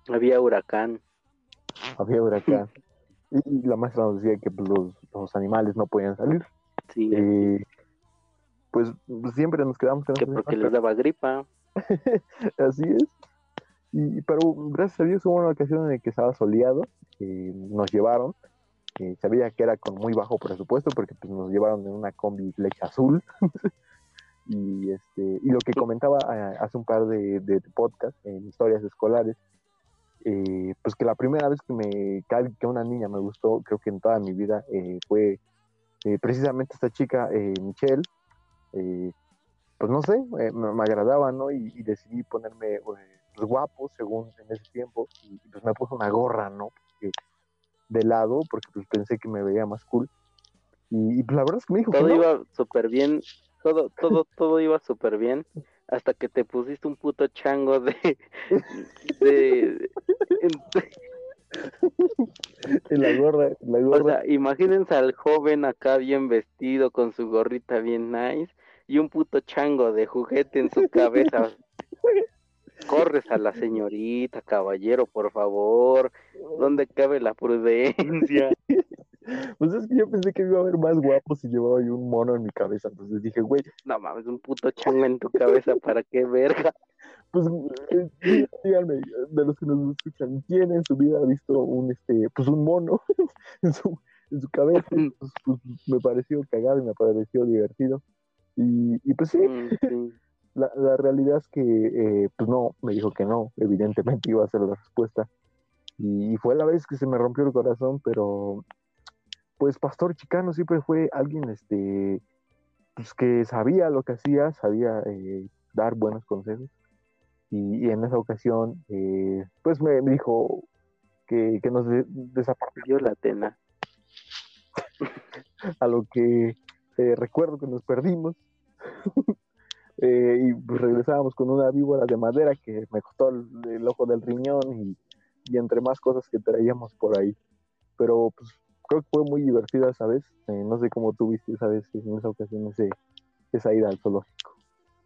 Había huracán. Había huracán. y, y la maestra nos decía que pues, los, los animales no podían salir. Sí, Eh, pues, pues siempre nos quedamos con que esas porque imágenes. les daba gripa. Así es. Y, pero gracias a Dios hubo una ocasión en la que estaba soleado, eh, nos llevaron, eh, sabía que era con muy bajo presupuesto porque pues, nos llevaron en una combi flecha azul. y este y lo que comentaba eh, hace un par de, de, de podcasts en historias escolares, eh, pues que la primera vez que me que una niña me gustó, creo que en toda mi vida, eh, fue eh, precisamente esta chica, eh, Michelle. Eh, pues no sé, eh, me, me agradaba, ¿no? Y, y decidí ponerme, eh, pues, guapo, según en ese tiempo, y pues me puse una gorra, ¿no? Porque, de lado, porque pues pensé que me veía más cool. Y, y pues la verdad es que me dijo Todo que no. iba súper bien, todo, todo, todo iba súper bien, hasta que te pusiste un puto chango de, de, en- En la gorra, en la o gorra. sea, imagínense al joven acá bien vestido con su gorrita bien nice y un puto chango de juguete en su cabeza. Corres a la señorita, caballero, por favor, ¿dónde cabe la prudencia? Pues es que yo pensé que me iba a ver más guapo si llevaba yo un mono en mi cabeza. Entonces dije, güey, No mames, un puto chango en tu cabeza, ¿para qué verga? pues eh, dí- díganme, de los que nos escuchan, ¿quién en su vida ha visto un este, pues un mono en su, en su cabeza? Pues, pues, me pareció cagado y me pareció divertido. Y, y pues sí, Mm, sí. la, la realidad es que eh, pues no, me dijo que no, evidentemente iba a ser la respuesta. Y, y fue la vez que se me rompió el corazón, pero pues Pastor Chicano siempre fue alguien este, pues, que sabía lo que hacía, sabía eh, dar buenos consejos. Y, y en esa ocasión, eh, pues me, me dijo que, que nos de, desapartamos. Dio la tena. A lo que eh, recuerdo que nos perdimos. eh, y pues regresábamos con una víbora de madera que me costó el, el ojo del riñón y, y entre más cosas que traíamos por ahí. Pero pues creo que fue muy divertida esa vez. Eh, no sé cómo tuviste esa vez, en esa ocasión, ese, esa ida al zoológico.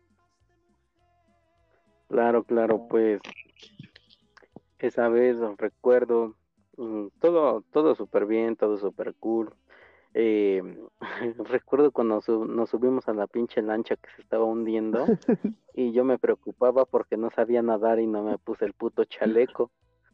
Claro, claro, pues esa vez os recuerdo mm, todo, todo súper bien, todo súper cool. Eh, recuerdo cuando su- nos subimos a la pinche lancha que se estaba hundiendo y yo me preocupaba porque no sabía nadar y no me puse el puto chaleco.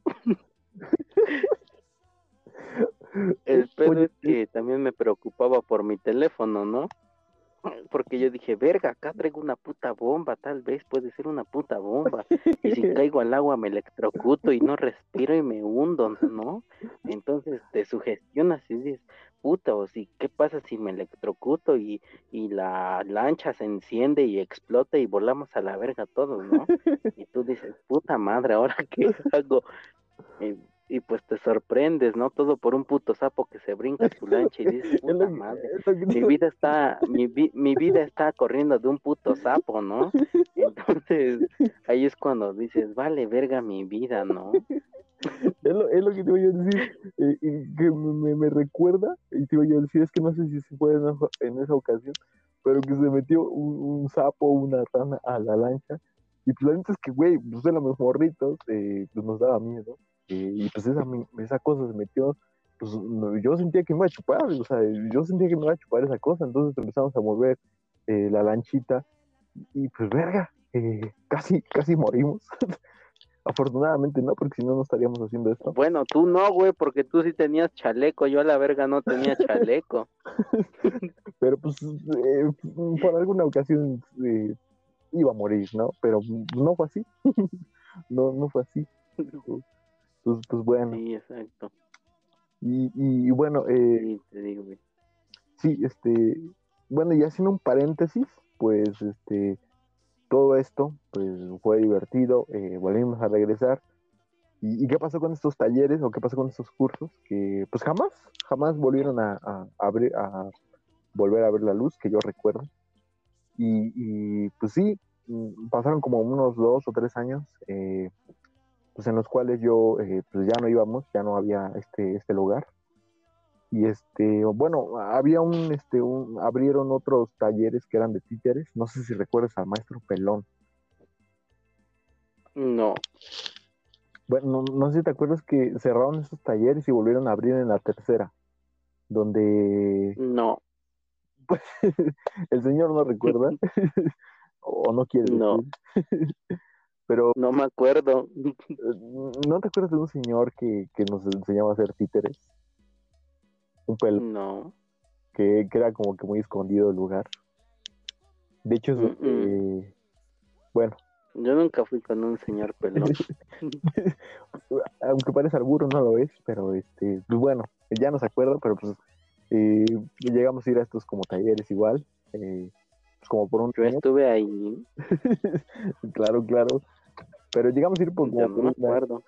El pedo Oye, es que también me preocupaba por mi teléfono, ¿no? Porque yo dije, verga, acá traigo una puta bomba, tal vez puede ser una puta bomba. Y si caigo al agua me electrocuto y no respiro y me hundo, ¿no? Entonces te sugestionas y dices, puta, o si, ¿qué pasa si me electrocuto y, y la lancha se enciende y explota y volamos a la verga todos, ¿no? Y tú dices, puta madre, ¿ahora qué hago? Y, y pues te sorprendes, ¿no? Todo por un puto sapo que se brinca a tu lancha y dices, es lo puta que, madre, es lo que mi digo. vida está, mi, vi, mi vida está corriendo de un puto sapo, ¿no? Entonces, ahí es cuando dices, vale verga mi vida, ¿no? Es lo, es lo que te voy a decir, eh, y que me, me recuerda, y te voy a decir, es que no sé si se fue en, esa- en esa ocasión, pero que se metió un, un sapo, una rana a la lancha, y pues la neta es que, güey, pues éramos morritos, eh, pues nos daba miedo, eh, y pues esa, mi- esa cosa se metió, pues no- yo sentía que me iba a chupar, o sea, yo sentía que me iba a chupar esa cosa, entonces empezamos a mover eh, la lanchita, y pues verga, eh, casi, casi morimos. Afortunadamente no, porque si no, no estaríamos haciendo esto. Bueno, tú no, güey, porque tú sí tenías chaleco, yo a la verga no tenía chaleco. Pero pues eh, por alguna ocasión eh, iba a morir, ¿no? Pero no fue así. no, no fue así. Pues, pues bueno. Sí, exacto. Y, y bueno, eh, Sí, te digo, güey. sí, este, bueno, y haciendo un paréntesis, pues este, todo esto, pues fue divertido, eh, volvimos a regresar. ¿Y, ¿Y qué pasó con estos talleres o qué pasó con estos cursos? Que pues jamás, jamás volvieron a, a, a abrir, a volver a ver la luz, que yo recuerdo. Y, y pues sí, mm, pasaron como unos dos o tres años, eh, pues en los cuales yo, eh, pues ya no íbamos, ya no había este, este lugar. Y este, bueno, había un, este, un, abrieron otros talleres que eran de títeres, no sé si recuerdas al maestro Pelón. No, Bueno, no, no sé si te acuerdas que cerraron esos talleres y volvieron a abrir en la tercera, donde No, pues, el señor no recuerda o no quiere no, decir, pero no me acuerdo. eh, ¿no te acuerdas de un señor que, que nos enseñaba a hacer títeres? Un pelo No. que, que era como que muy escondido el lugar. De hecho, es Mm, mm. donde, bueno, Yo nunca fui con un señor pelón. aunque parece alburo, no lo es, pero este, pues bueno, ya no se acuerda, pero pues eh, llegamos a ir a estos como talleres igual, eh, pues como por un Yo año. estuve ahí, Claro, claro, pero llegamos a ir por, yo como no por me un año. acuerdo.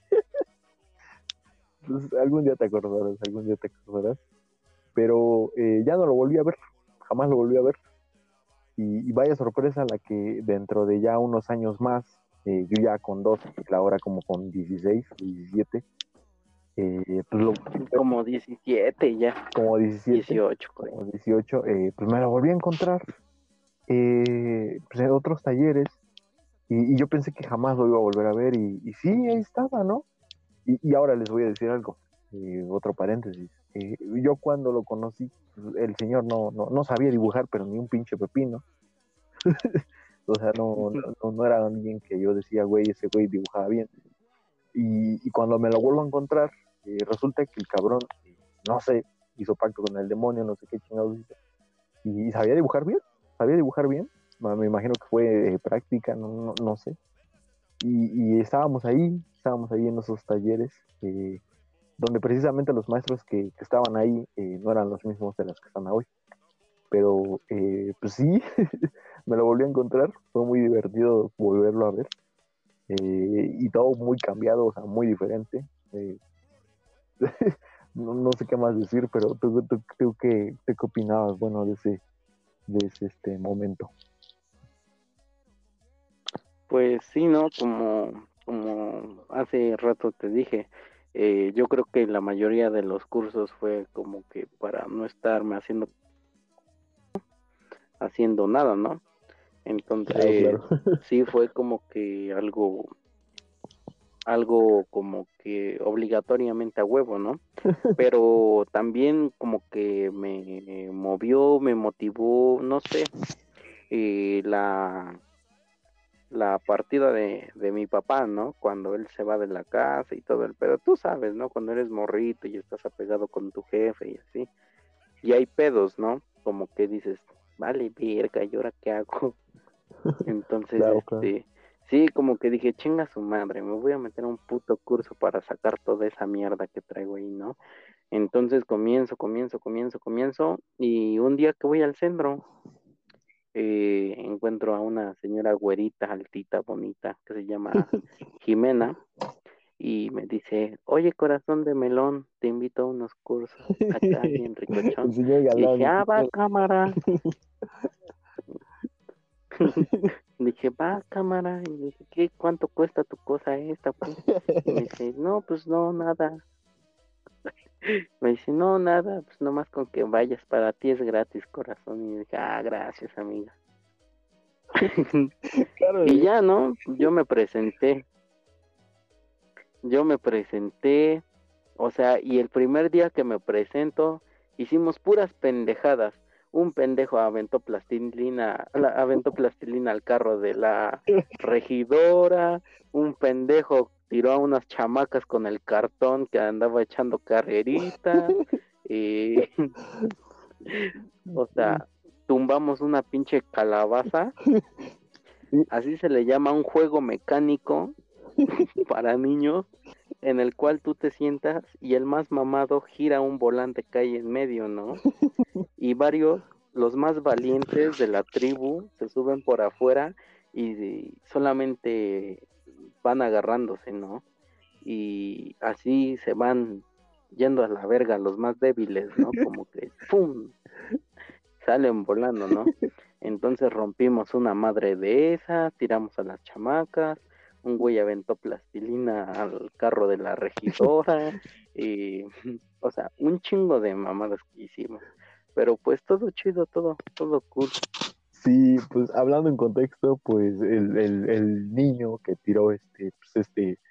Pues, algún día te acordarás, algún día te acordarás, pero eh, ya no lo volví a ver, jamás lo volví a ver. Y, y vaya sorpresa la que dentro de ya unos años más, eh, yo ya con dos, ahora como con dieciséis, diecisiete, eh, pues lo, Como diecisiete ya, como diecisiete, dieciocho por ahí. como dieciocho, eh, pues me lo volví a encontrar eh, pues en otros talleres y, y yo pensé que jamás lo iba a volver a ver y, y sí, ahí estaba, ¿no? Y, y ahora les voy a decir algo, eh, otro paréntesis. Eh, yo cuando lo conocí, pues, el señor no, no, no sabía dibujar, pero ni un pinche pepino. O sea, no, no, no era alguien que yo decía, güey, ese güey dibujaba bien. Y, y cuando me lo vuelvo a encontrar, eh, resulta que el cabrón, eh, no sé, hizo pacto con el demonio, no sé qué chingados hizo. Y sabía dibujar bien, sabía dibujar bien. Me imagino que fue eh, práctica, no, no, no sé. Y, y, estábamos ahí, estábamos ahí en esos talleres, eh, donde precisamente los maestros que, que estaban ahí eh, no eran los mismos de los que están hoy. Pero eh, pues sí, me lo volví a encontrar, fue muy divertido volverlo a ver. Eh, y todo muy cambiado, o sea, muy diferente. Eh, no, no, sé qué más decir, pero tú, tú, tú qué, qué opinabas, bueno, de ese, de ese este momento. Pues sí, ¿no? Como, como hace rato te dije, eh, yo creo que la mayoría de los cursos fue como que para no estarme haciendo, haciendo nada, ¿no? Claro, Entonces, claro. sí fue como que algo, algo como que obligatoriamente a huevo, ¿no? Pero también como que me movió, me motivó, no sé, eh, la, la partida de, de mi papá, ¿no? Cuando él se va de la casa y todo el, pero tú sabes, ¿no? Cuando eres morrito y estás apegado con tu jefe y así, y hay pedos, ¿no? Como que dices, vale, verga, ¿y ahora qué hago? Entonces, Claro, claro. este, sí, como que dije, chinga su madre, me voy a meter a un puto curso para sacar toda esa mierda que traigo ahí, ¿no? Entonces comienzo, comienzo, comienzo, comienzo, y un día que voy al centro, eh, encuentro a una señora güerita, altita, bonita, que se llama Jimena, y me dice, oye, corazón de melón, te invito a unos cursos acá bien El ricochón. señor Y dije, Galán. ah, va, cámara. Dije, va, cámara. Y dije, ¿qué? ¿Cuánto cuesta tu cosa esta, pues? Y me dice, no, pues no, nada. Me dice, no, nada, pues nomás con que vayas, para ti es gratis, corazón. Y dije, ah, gracias, amiga. Claro, Y güey. ya, ¿no? Yo me presenté, yo me presenté, o sea, y el primer día que me presento, hicimos puras pendejadas. Un pendejo aventó plastilina, la- aventó plastilina al carro de la regidora, un pendejo tiró a unas chamacas con el cartón que andaba echando carrerita, y, o sea, tumbamos una pinche calabaza, así se le llama un juego mecánico para niños, en el cual tú te sientas y el más mamado gira un volante que hay en medio, ¿no? Y varios, los más valientes de la tribu, se suben por afuera y solamente van agarrándose, ¿no? Y así se van yendo a la verga los más débiles, ¿no? Como que ¡pum! Salen volando, ¿no? Entonces rompimos una madre de esa, tiramos a las chamacas, un güey aventó plastilina al carro de la regidora, y, o sea, un chingo de mamadas que hicimos. Pero pues todo chido, todo, todo cool. Sí, pues hablando en contexto, pues el, el, el niño que tiró este, pues este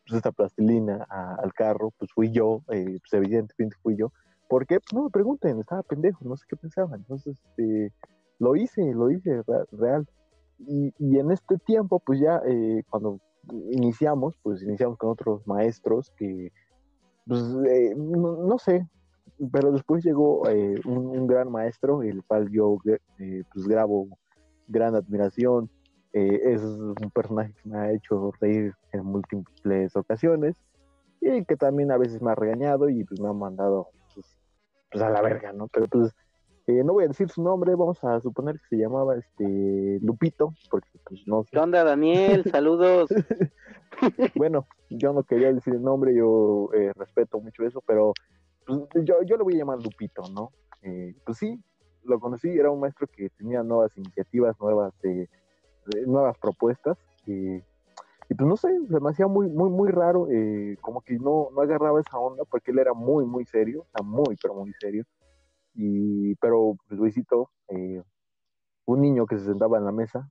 pues, esta plastilina a, al carro, pues fui yo, eh, pues evidentemente fui yo. ¿Por qué? Pues no me pregunten, estaba pendejo, no sé qué pensaba. Entonces, este, lo hice, lo hice real. Y, y en este tiempo, pues ya eh, cuando iniciamos, pues iniciamos con otros maestros que, pues, eh, no, no, sé, pero después llegó eh, un, un, gran maestro, el cual yo eh, pues grabo gran admiración. Eh, es un personaje que me ha hecho reír en múltiples ocasiones y que también a veces me ha regañado y pues me ha mandado pues, pues a la verga, ¿no? Pero pues eh, no voy a decir su nombre, vamos a suponer que se llamaba este Lupito, porque pues no sé. ¿Qué onda, Daniel? Saludos. Bueno, yo no quería decir el nombre, yo eh, respeto mucho eso, pero pues, yo, yo le voy a llamar Lupito, ¿no? Eh, pues sí, lo conocí, era un maestro que tenía nuevas iniciativas, nuevas, eh, nuevas propuestas, y, y pues no sé, se me hacía muy, muy, muy raro, eh, como que no, no agarraba esa onda, porque él era muy, muy serio, o sea, muy, pero muy serio, y, pero pues Luisito, eh, un niño que se sentaba en la mesa,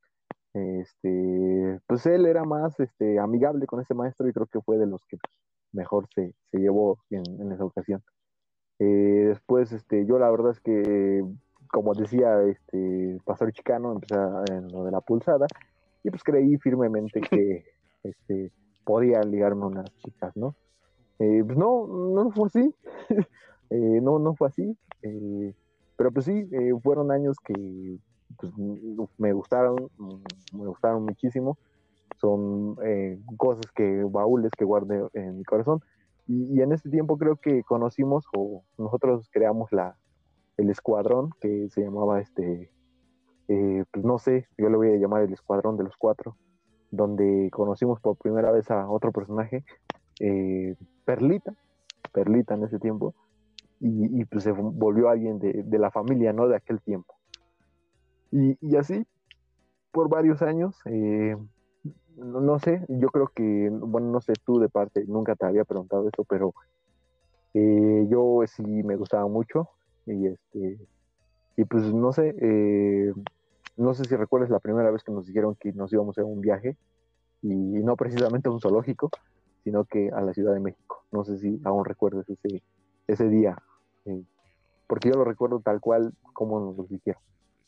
este, pues él era más este, amigable con ese maestro y creo que fue de los que mejor se, se llevó en, en esa ocasión. Eh, después, este, yo la verdad es que, como decía este Pastor Chicano, empecé en lo de la pulsada y pues creí firmemente que este, podía ligarme a unas chicas, ¿no? Eh, pues no, no fue así, eh, no, no fue así, eh, pero pues sí, eh, fueron años que pues, me gustaron, me gustaron muchísimo, son eh, cosas que, baúles que guardé en mi corazón, y, y en este tiempo creo que conocimos o nosotros creamos la, el escuadrón que se llamaba este, eh, pues no sé, yo le voy a llamar el escuadrón de los cuatro, donde conocimos por primera vez a otro personaje, eh, Perlita, Perlita en ese tiempo, y, y pues se volvió alguien de, de, la familia, ¿no? De aquel tiempo. Y, y así, por varios años, eh, no, no, sé, yo creo que, bueno, no sé tú de parte, nunca te había preguntado eso, pero eh, yo sí me gustaba mucho, y este, y pues no sé, eh, no sé si recuerdas la primera vez que nos dijeron que nos íbamos a un viaje, y no precisamente a un zoológico, sino que a la Ciudad de México. No sé si aún recuerdas ese, ese día, eh, porque yo lo recuerdo tal cual como nos lo dijeron.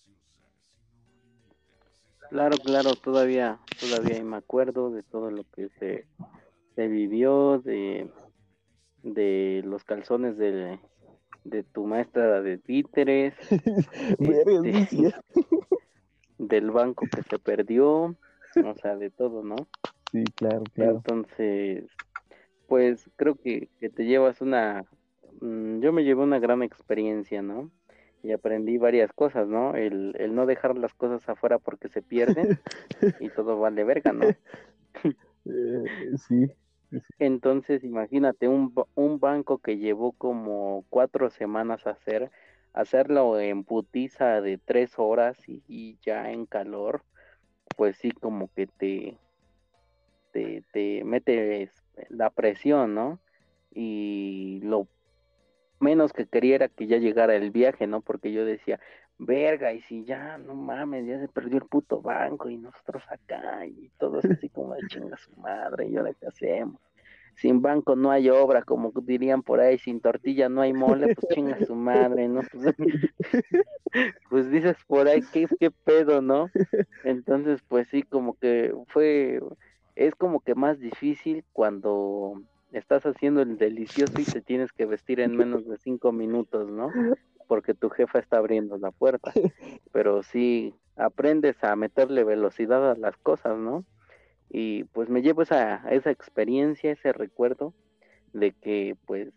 Claro, claro, todavía, todavía me acuerdo de todo lo que se, se vivió, de, de los calzones de, de tu maestra de títeres, este, del banco que se perdió, o sea, de todo, ¿no? Sí, claro, claro. Entonces, pues creo que, que te llevas una, mmm, yo me llevé una gran experiencia, ¿no? Y aprendí varias cosas, ¿no? El, el no dejar las cosas afuera porque se pierden y todo vale verga, ¿no? eh, sí. Entonces, imagínate, un, un banco que llevó como cuatro semanas a hacer, hacerlo en putiza de tres horas y, y ya en calor, pues sí, como que te, te, te metes la presión, ¿no? Y lo menos que quería era que ya llegara el viaje, ¿no? Porque yo decía, verga, y si ya, no mames, ya se perdió el puto banco y nosotros acá, y todos así como de chinga su madre, ¿y ahora qué hacemos? Sin banco no hay obra, como dirían por ahí, sin tortilla no hay mole, pues chinga su madre, ¿no? Pues, pues dices por ahí, ¿qué, qué pedo, ¿no? Entonces, pues sí, como que fue, es como que más difícil cuando estás haciendo el delicioso y te tienes que vestir en menos de cinco minutos, ¿no? Porque tu jefa está abriendo la puerta. Pero sí, aprendes a meterle velocidad a las cosas, ¿no? Y pues me llevo esa, esa experiencia, ese recuerdo de que pues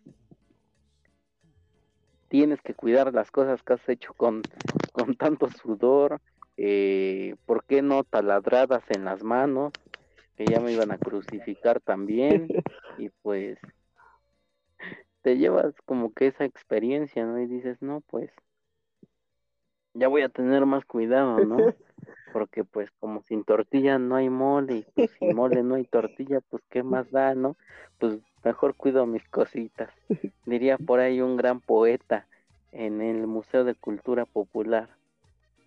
tienes que cuidar las cosas que has hecho con, con tanto sudor, eh, ¿por qué no taladradas en las manos? Que ya me iban a crucificar también, y pues te llevas como que esa experiencia, ¿no? Y dices, no, pues ya voy a tener más cuidado, ¿no? Porque pues como sin tortilla no hay mole, y pues sin mole no hay tortilla, pues qué más da, ¿no? Pues mejor cuido mis cositas. Diría por ahí un gran poeta en el Museo de Cultura Popular.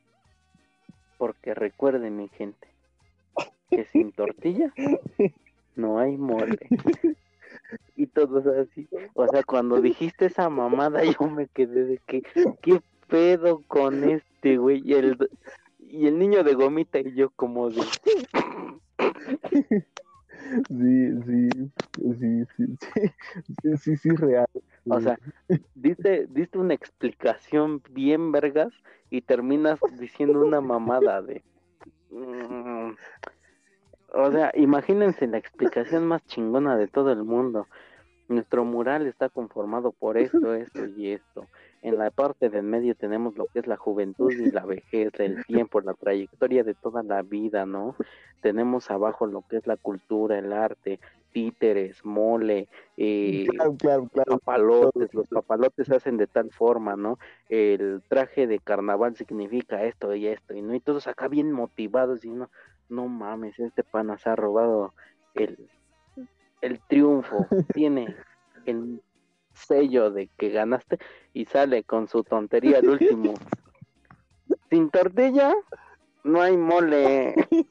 Porque recuerden, mi gente, que sin tortilla no hay mole. Y todos así, o sea, cuando dijiste esa mamada yo me quedé de que, ¿qué pedo con este güey? Y el, y el niño de gomita y yo como de... Sí, sí, sí, sí, sí, sí, sí, sí, real. O sea, diste, diste una explicación bien vergas y terminas diciendo una mamada de... mm, o sea, imagínense la explicación más chingona de todo el mundo. Nuestro mural está conformado por esto, esto y esto. En la parte del medio tenemos lo que es la juventud y la vejez, el tiempo, la trayectoria de toda la vida, ¿no? Tenemos abajo lo que es la cultura, el arte, títeres, mole, eh, Claro, claro, claro. papalotes. Los papalotes se hacen de tal forma, ¿no? El traje de carnaval significa esto y esto, y no, y todos acá bien motivados y no, no mames, este pana se ha robado el el triunfo, tiene el sello de que ganaste y sale con su tontería el último. Sin tortilla no hay mole.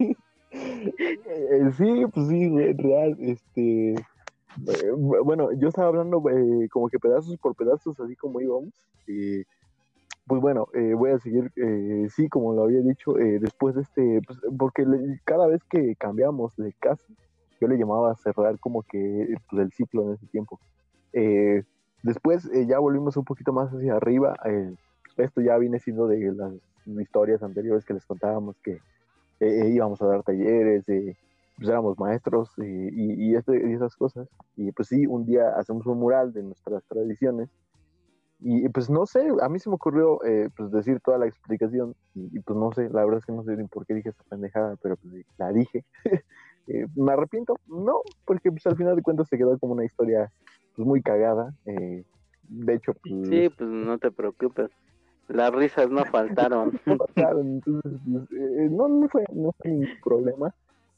Eh, sí, pues sí, güey, real, este, eh, bueno, yo estaba hablando eh, como que pedazos por pedazos, así como íbamos, y pues bueno, eh, voy a seguir, eh, sí, como lo había dicho, eh, después de este, pues, porque le- cada vez que cambiamos de casa, yo le llamaba a cerrar como que pues, el ciclo en ese tiempo. Eh, Después eh, ya volvimos un poquito más hacia arriba, eh, esto ya viene siendo de las historias anteriores que les contábamos, que eh, íbamos a dar talleres, eh, pues éramos maestros eh, y, y, este, y esas cosas. Y pues sí, un día hacemos un mural de nuestras tradiciones y pues no sé, a mí se me ocurrió eh, pues decir toda la explicación y, y, pues no sé, la verdad es que no sé ni por qué dije esta pendejada, pero pues la dije. eh, ¿Me arrepiento? No, porque pues al final de cuentas se quedó como una historia pues muy cagada. Eh, de hecho, pues Sí, pues no te preocupes. Las risas no faltaron. no pasaron, entonces pues, eh, no, no, fue, no fue ningún problema.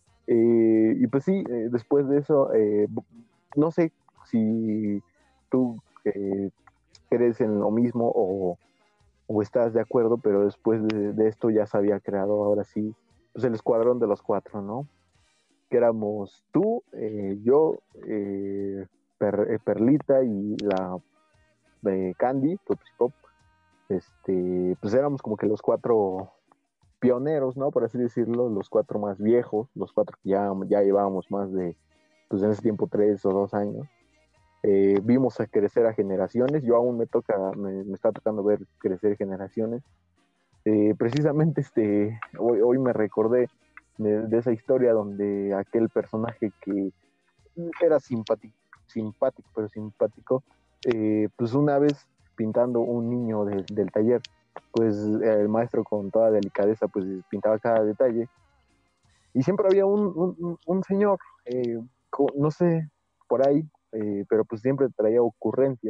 Eh, y pues sí, eh, después de eso, eh, no sé si tú eh, crees en lo mismo o, o estás de acuerdo, pero después de, de, esto ya se había creado ahora sí, pues el escuadrón de los cuatro, ¿no? Que éramos tú, eh, yo, eh, per, eh, Perlita y la eh, Candy, Pop, este, pues éramos como que los cuatro pioneros, ¿no? Por así decirlo, los cuatro más viejos, los cuatro que ya, ya llevábamos más de, pues en ese tiempo, tres o dos años. Eh, vimos a crecer a generaciones, yo aún me toca, me, me está tocando ver crecer generaciones. Eh, precisamente este, hoy, hoy me recordé de, de, esa historia donde aquel personaje que era simpático, simpático pero simpático, eh, pues una vez pintando un niño de, del taller, pues el maestro con toda delicadeza pues pintaba cada detalle y siempre había un, un, un señor, eh, no sé, por ahí, eh, pero pues siempre traía ocurrencias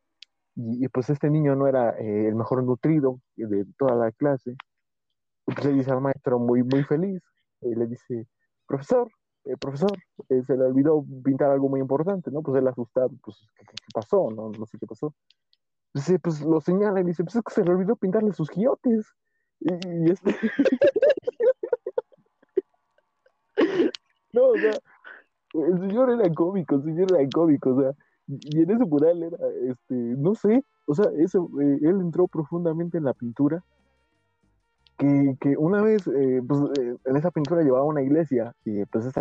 y, y pues este niño no era eh, el mejor nutrido de toda la clase. Y pues le dice al maestro muy, muy feliz, y le dice, profesor, eh, profesor, eh, se le olvidó pintar algo muy importante, ¿no? Pues él asustado, pues, ¿qué, qué pasó? No, no sé qué pasó. Dice, pues lo señala y dice, pues es que se le olvidó pintarle sus guiotes. Y, y este... no, o sea, el señor era cómico, el señor era cómico, o sea, y en ese mural era, este, no sé, o sea, eso, eh, él entró profundamente en la pintura, que, que una vez, eh, pues, eh, en esa pintura llevaba una iglesia, y pues esa...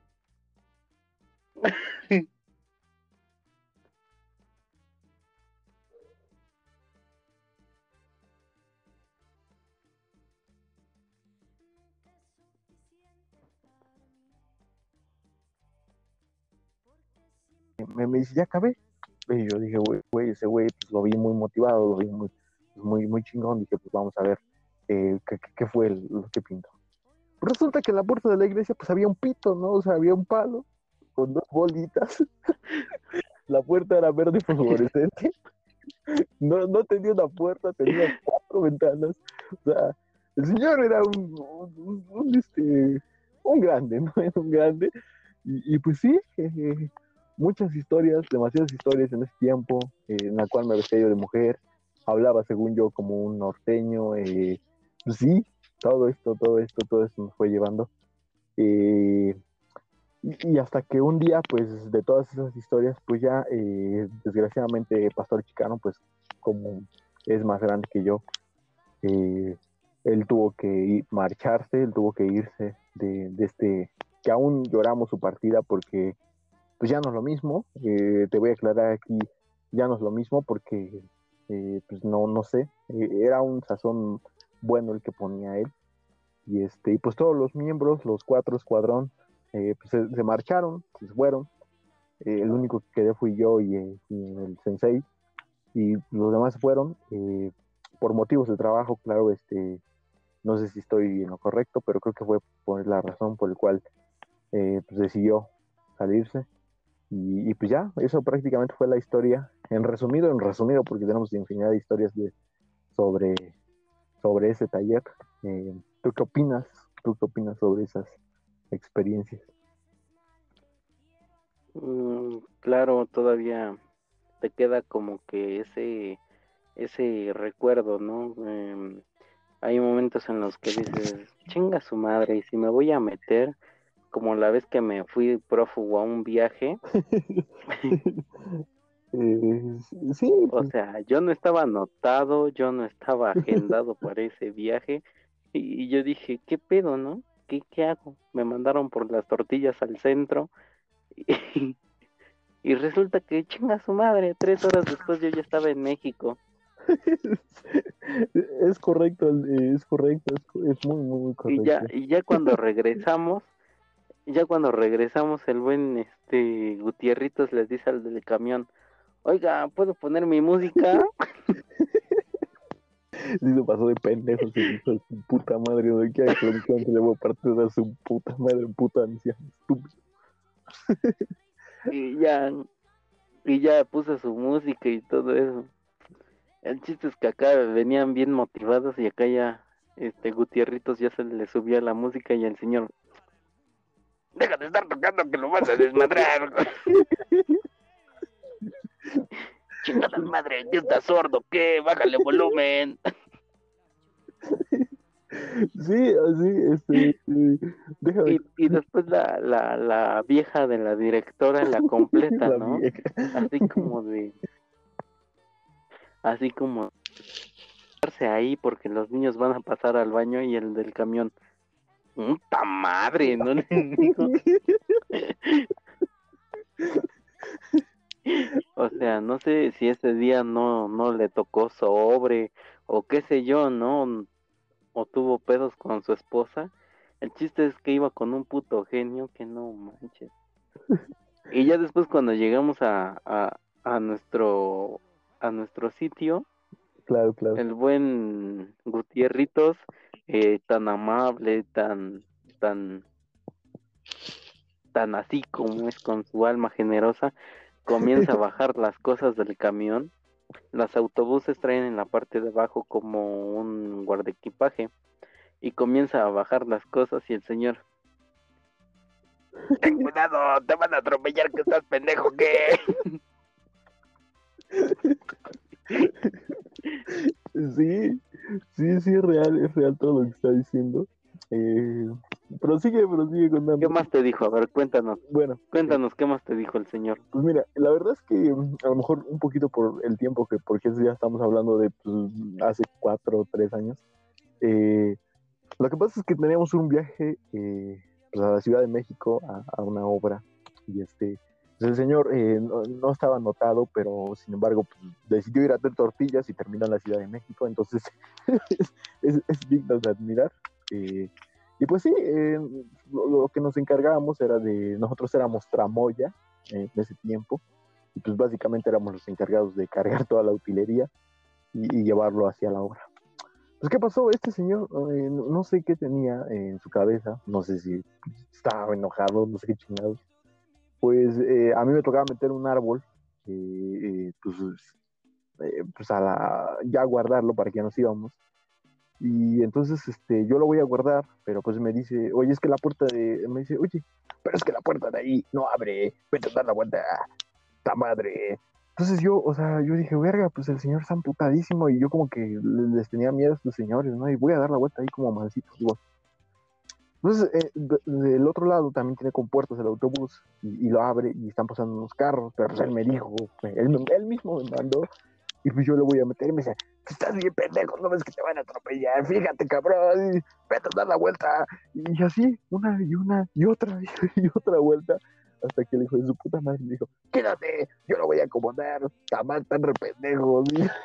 me, me dice, ya acabé. Y yo dije, güey, güey ese güey, pues lo vi muy motivado, lo vi muy, muy, muy chingón. Dije, pues vamos a ver eh, qué, qué fue el, lo que pintó. Pues resulta que en la puerta de la iglesia, pues había un pito, ¿no? O sea, había un palo con dos bolitas. La puerta era verde fosforescente. No, no tenía una puerta, tenía cuatro ventanas. O sea, el señor era un, un, un, un este, un grande, ¿no? Era un grande. Y, y pues sí, eh, muchas historias, demasiadas historias en ese tiempo, eh, en la cual me vestía yo de mujer, hablaba según yo como un norteño, eh, pues sí, todo esto, todo esto, todo esto nos fue llevando. Eh, Y, y hasta que un día, pues, de todas esas historias, pues ya, eh, desgraciadamente, Pastor Chicano, pues, como es más grande que yo, eh, él tuvo que ir, marcharse, él tuvo que irse de, de este, que aún lloramos su partida porque, pues, ya no es lo mismo. Eh, te voy a aclarar aquí, ya no es lo mismo porque, eh, pues, no, no sé, eh, era un sazón bueno el que ponía él. Y este, y pues todos los miembros, los cuatro escuadrón, eh, pues se, se marcharon, se fueron. Eh, el único que quedé fui yo y, eh, y el sensei, y los demás se fueron eh, por motivos de trabajo, claro. Este, no sé si estoy en lo correcto, pero creo que fue por la razón por la cual eh, pues decidió salirse. Y, y pues ya, eso prácticamente fue la historia. En resumido, en resumido, porque tenemos infinidad de historias de, sobre, sobre ese taller. Eh, ¿Tú qué opinas? ¿Tú qué opinas sobre esas experiencias? Mm, claro, todavía te queda como que ese, ese recuerdo, ¿no? Eh, hay momentos en los que dices, chinga su madre, y si me voy a meter, como la vez que me fui prófugo a un viaje, eh, sí, o pues, sea, yo no estaba anotado, yo no estaba agendado para ese viaje, y, y yo dije, ¿qué pedo, no? ¿Qué, qué hago? Me mandaron por las tortillas al centro, y, y resulta que chinga su madre, tres horas después yo ya estaba en México. es correcto, eh, es correcto, es, es muy, muy, muy Y ya, correcto. y ya cuando regresamos, ya cuando regresamos, el buen este Gutierritos les dice al del camión, oiga, ¿puedo poner mi música? Sí se pasó de pendejo, se hizo de su puta madre, de que hay producción que le voy a partir de su puta madre, puta anciano, estúpido. Y ya, y ya puso su música y todo eso. El chiste es que acá venían bien motivados y acá ya, este Gutierritos ya se le subía la música y el señor, deja de estar tocando que lo vas a desmadrar. Chingada madre, ¿qué estás sordo? ¿Qué? Bájale volumen. Sí, así, este, eh, déjame Y, y después la, la, la vieja de la directora la completa, la ¿no? vieja. Así como de, así como quedarse ahí porque los niños van a pasar al baño y el del camión, ¡puta madre! ¿No le digo? O sea, no sé si ese día no, no le tocó sobre o qué sé yo, ¿no? O tuvo pedos con su esposa. El chiste es que iba con un puto genio que no manches. Y ya después cuando llegamos a, a, a nuestro a nuestro sitio, Claro, claro. el buen Gutierritos, eh, tan amable, tan, tan, tan así como es con su alma generosa, comienza a bajar las cosas del camión. Los autobuses traen en la parte de abajo como un guardaequipaje y comienza a bajar las cosas y el señor, ten cuidado, te van a atropellar, que estás pendejo, ¿qué? Sí, sí, sí, es real, es real todo lo que está diciendo. Eh, prosigue, prosigue ¿Qué contando. más te dijo? A ver, cuéntanos, Bueno, eh, cuéntanos qué más te dijo el señor. pues mira, la verdad es que mm, a lo mejor un poquito por el tiempo que, porque eso ya estamos hablando de pues, hace cuatro o tres años. Eh, lo que pasa es que teníamos un viaje eh, pues, a la Ciudad de México a, a una obra y este, pues el señor eh, no, no estaba anotado, pero sin embargo pues, decidió ir a hacer tortillas y terminó en la Ciudad de México, entonces es, es, es digno de admirar. Eh, y pues sí, eh, lo, lo que nos encargábamos era de, nosotros éramos tramoya eh, en ese tiempo, y pues básicamente éramos los encargados de cargar toda la utilería y, y llevarlo hacia la obra. Pues, ¿qué pasó? Este señor, eh, no, no sé qué tenía en su cabeza, no sé si estaba enojado, no sé qué chingados. Pues eh, a mí me tocaba meter un árbol, eh, eh, pues, eh, pues a la, ya guardarlo para que ya nos íbamos. Y entonces este, yo lo voy a guardar, pero pues me dice, oye, es que la puerta de, me dice, oye, pero es que la puerta de ahí no abre, vete a dar la vuelta, ¡ta madre! Entonces yo, o sea, yo dije, verga, pues el señor está amputadísimo y yo como que les tenía miedo a estos señores, ¿no? Y voy a dar la vuelta ahí como mancito, digo, Entonces, eh, de- del otro lado también tiene compuertas el autobús y, y lo abre y están pasando unos carros, pero pues él me dijo, él, me- él mismo me mandó y pues yo le voy a meter y me dice, estás bien pendejo, no ves que te van a atropellar, fíjate cabrón, y vete a dar la vuelta. Y así, una y una y otra y otra vuelta, hasta que el hijo de su puta madre me dijo, quédate, yo lo voy a acomodar, tan mal, tan re pendejo.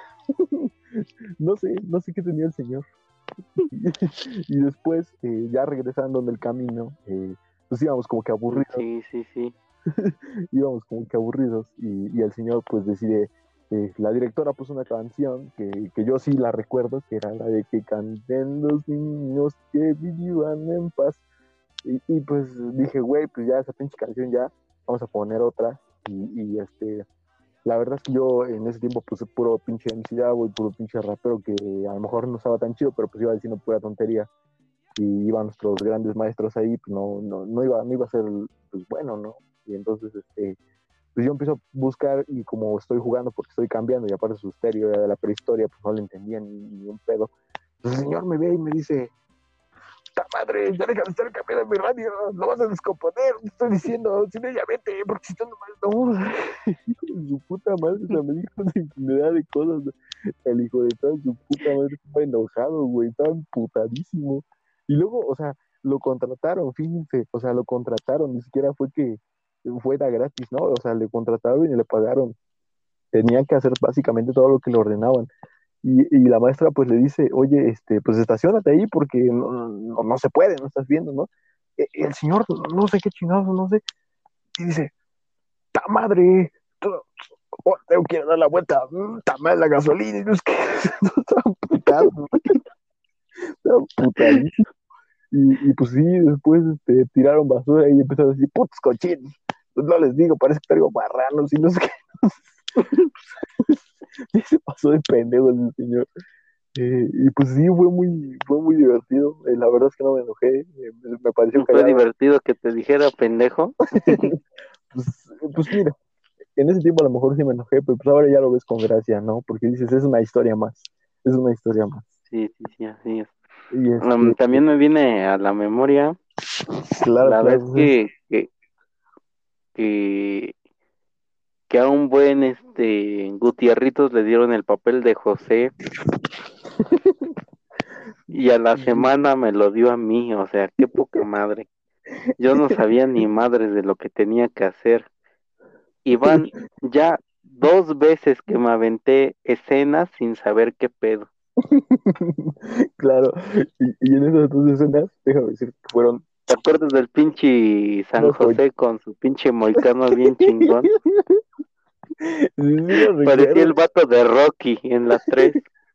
No sé, no sé qué tenía el señor. Y después, eh, ya regresando en el camino, eh, pues íbamos como que aburridos, Sí, sí, sí. íbamos como que aburridos y, y el señor pues decide, eh, la directora puso una canción que, que yo sí la recuerdo, que era la de que canten los niños que vivan en paz. Y, y pues dije, güey, pues ya esa pinche canción ya, vamos a poner otra. Y, y este, la verdad es que yo en ese tiempo puse puro pinche M C Davo y puro pinche rapero que a lo mejor no estaba tan chido, pero pues iba diciendo pura tontería. Y iban nuestros grandes maestros ahí, pues no, no, no, iba, no iba a ser pues bueno, ¿no? Y entonces, este, pues yo empiezo a buscar y como estoy jugando porque estoy cambiando y aparte su estéreo era de la prehistoria, pues no le entendía ni, ni un pedo. Entonces el señor me ve y me dice, ¡ta madre! Ya deja de estar cambiando mi radio, lo vas a descomponer, te estoy diciendo, si no ya vete, porque si estás mal, no. Su puta madre, o sea, me dijo una infinidad de cosas. El hijo de toda su puta madre estaba enojado, güey, estaba emputadísimo. Y luego, o sea, lo contrataron, fíjense, o sea, lo contrataron, ni siquiera fue que fuera gratis, ¿no? O sea, le contrataron y le pagaron. Tenía que hacer básicamente todo lo que le ordenaban. Y, y la maestra pues le dice, oye, este, pues estacionate ahí porque no, no, no se puede, no estás viendo, ¿no? E- El señor, no sé qué chingados, no sé, y dice, ¡ta madre! Todo- oh, tengo que ir a dar la vuelta, mm, ¡ta madre la gasolina! Y no es que no estaba putado, estaba putadísimo. Y, y pues sí, después este, tiraron basura y empezaron a decir, putos cochinos. Pues no les digo, parece que traigo marranos y no sé qué. Y se pasó de pendejo el señor. Eh, y pues sí, fue muy, fue muy divertido. Eh, la verdad es que no me enojé, eh, me, me pareció Fue cagado. divertido que te dijera pendejo. Pues, pues mira, en ese tiempo a lo mejor sí me enojé, pero pues ahora ya lo ves con gracia, ¿no? Porque dices, es una historia más, es una historia más. Sí, sí, sí, así es. Y Um, este, también me viene a la memoria claro, la vez claro, pues, que, que, que, que a un buen este Gutierritos le dieron el papel de José y a la semana me lo dio a mí, o sea, qué poca madre. Yo no sabía ni madres de lo que tenía que hacer. Y van ya dos veces que me aventé escenas sin saber qué pedo. claro. Y, y en esas dos escenas, déjame decir que fueron ¿Te acuerdas del pinche San unas joyas. José con su pinche moicano bien chingón? Sí, sí lo Parecía recuerdo. el vato de Rocky en la tres.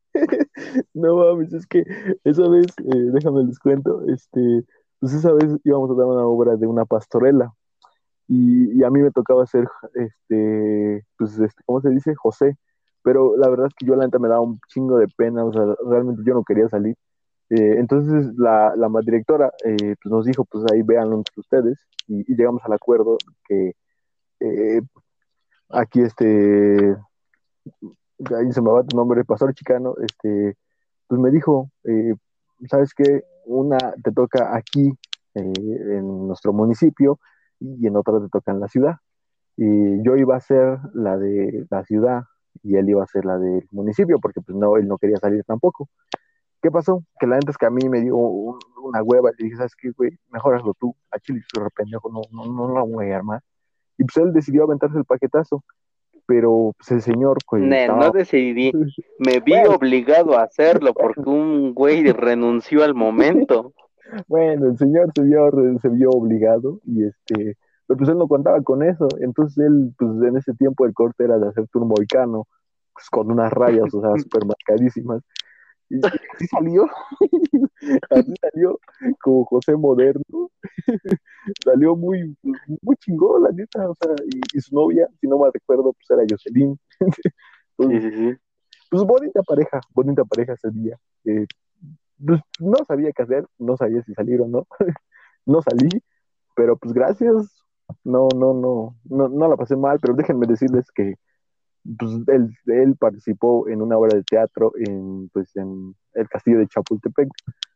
No mames, es que esa vez, eh, déjame les cuento, este, pues esa vez íbamos a dar una obra de una pastorela y, y a mí me tocaba ser, este, pues, este, ¿cómo se dice? José, pero la verdad es que yo la neta me daba un chingo de pena, o sea, realmente yo no quería salir. Eh, entonces la, la directora eh, pues nos dijo, pues ahí véanlo entre ustedes y, y llegamos al acuerdo que eh, aquí este, ahí se me va tu nombre, Pastor Chicano, este, pues me dijo, eh, ¿sabes qué? Una te toca aquí, eh, en nuestro municipio, y en otra te toca en la ciudad. Y yo iba a ser la de la ciudad y él iba a ser la del municipio, porque pues no, él no quería salir tampoco. ¿Qué pasó? Que la neta es que a mí me dio un, una hueva y dije, ¿sabes qué, güey? Mejor hazlo tú. A Chile soy re pendejo, no, no, no, no la voy a armar. Y pues él decidió aventarse el paquetazo, pero pues el señor pues Ne, estaba... no decidí. Me vi Bueno, obligado a hacerlo porque un güey renunció al momento. bueno, el señor se vio, se vio obligado y este, pero pues él no contaba con eso. Entonces él, pues en ese tiempo el corte era de hacerte un moicano, pues con unas rayas, o sea, súper marcadísimas. Y, y así salió, así salió como José Moderno. Salió muy, muy chingón, la neta, o sea, y, y su novia, si no me recuerdo, pues era Jocelyn. Sí, Entonces, sí, sí. pues bonita pareja, bonita pareja ese día. Eh, pues no sabía qué hacer, no sabía si salir o no. No salí, pero pues gracias. No, no, no, no, no la pasé mal, pero déjenme decirles que pues, él, él participó en una obra de teatro en, pues, en el castillo de Chapultepec.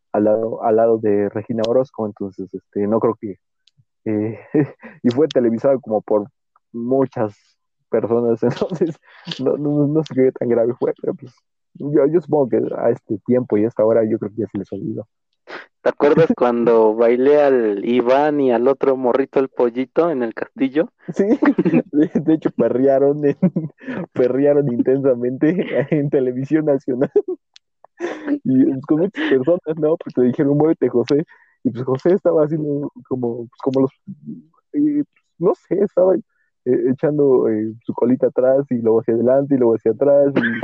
al lado, al lado de Regina Orozco, entonces este, no creo que... Eh, y fue televisado como por muchas personas, entonces no, no, no sé qué tan grave fue, pero pues yo, yo supongo que a este tiempo y a esta hora yo creo que ya se les olvidó. ¿Te acuerdas cuando bailé al Iván y al otro morrito, el pollito, en el castillo? Sí, de, de hecho perrearon, en- perrearon intensamente en televisión nacional y pues, con muchas personas, ¿no? Porque le dijeron, muévete, José, y pues José estaba haciendo como, pues, como los, eh, pues, no sé, estaba eh, echando eh, su colita atrás y luego hacia adelante y luego hacia atrás y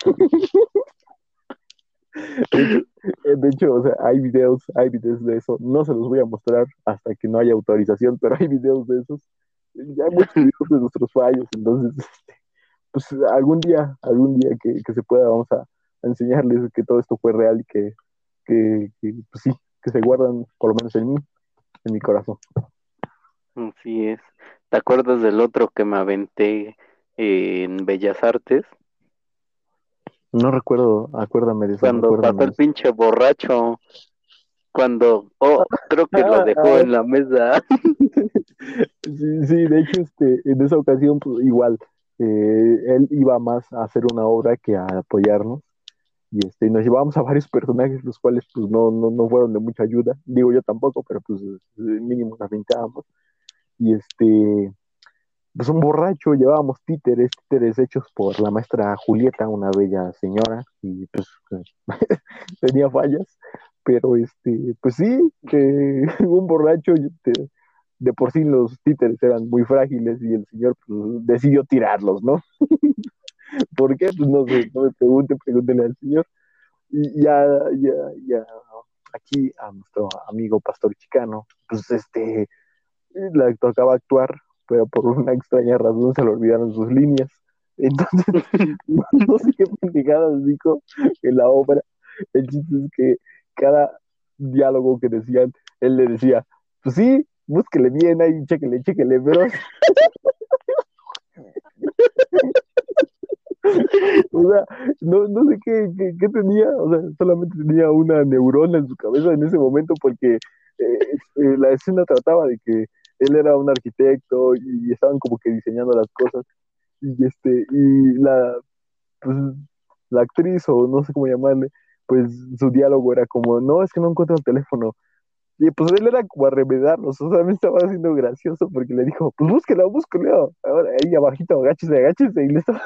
de hecho, eh, de hecho, o sea, hay videos, hay videos de eso. No se los voy a mostrar hasta que no haya autorización, pero hay videos de esos. Ya hay muchos videos de nuestros fallos, entonces, este, pues algún día, algún día que, que se pueda, vamos a, a enseñarles que todo esto fue real y que, que, que, pues sí, que se guardan, por lo menos en mí, en mi corazón. Así es. ¿Te acuerdas del otro que me aventé en Bellas Artes? No recuerdo, acuérdame de eso, Cuando acuérdame pasó de el eso. pinche borracho, cuando, oh, creo que lo Ah, dejó ah, en la mesa. sí, sí, de hecho, este, en esa ocasión, pues igual, eh, él iba más a hacer una obra que a apoyarnos. Y este, nos llevamos a varios personajes, los cuales pues no, no, no fueron de mucha ayuda. Digo yo tampoco, pero pues mínimo nos pintábamos. Y este, pues un borracho, llevábamos títeres, títeres hechos por la maestra Julieta, una bella señora, y pues tenía fallas, pero este, pues sí, que un borracho, este, de por sí los títeres eran muy frágiles y el señor pues, decidió tirarlos, ¿no? ¿Por qué? Pues no sé, no me pregunten, pregúntenle al señor. Y ya, ya, ya, aquí a nuestro amigo Pastor Chicano, pues este, le tocaba actuar, pero por una extraña razón se le olvidaron sus líneas. Entonces, no, no sé qué pendejadas dijo en la obra. El chiste es que cada diálogo que decían, él le decía, pues sí, búsquele bien ahí, chéquele, chéquele, pero o sea, no, no sé qué, qué, qué tenía, o sea, solamente tenía una neurona en su cabeza en ese momento porque eh, eh, la escena trataba de que él era un arquitecto y estaban como que diseñando las cosas y este, y la, pues, la actriz o no sé cómo llamarle, pues su diálogo era como, no, es que no encuentro el teléfono. Y pues él era como a remedarlos, o sea, me estaba haciendo gracioso porque le dijo, pues búsquela, búsquela. Ahora ahí abajito, agáchese, agáchese, y le estaba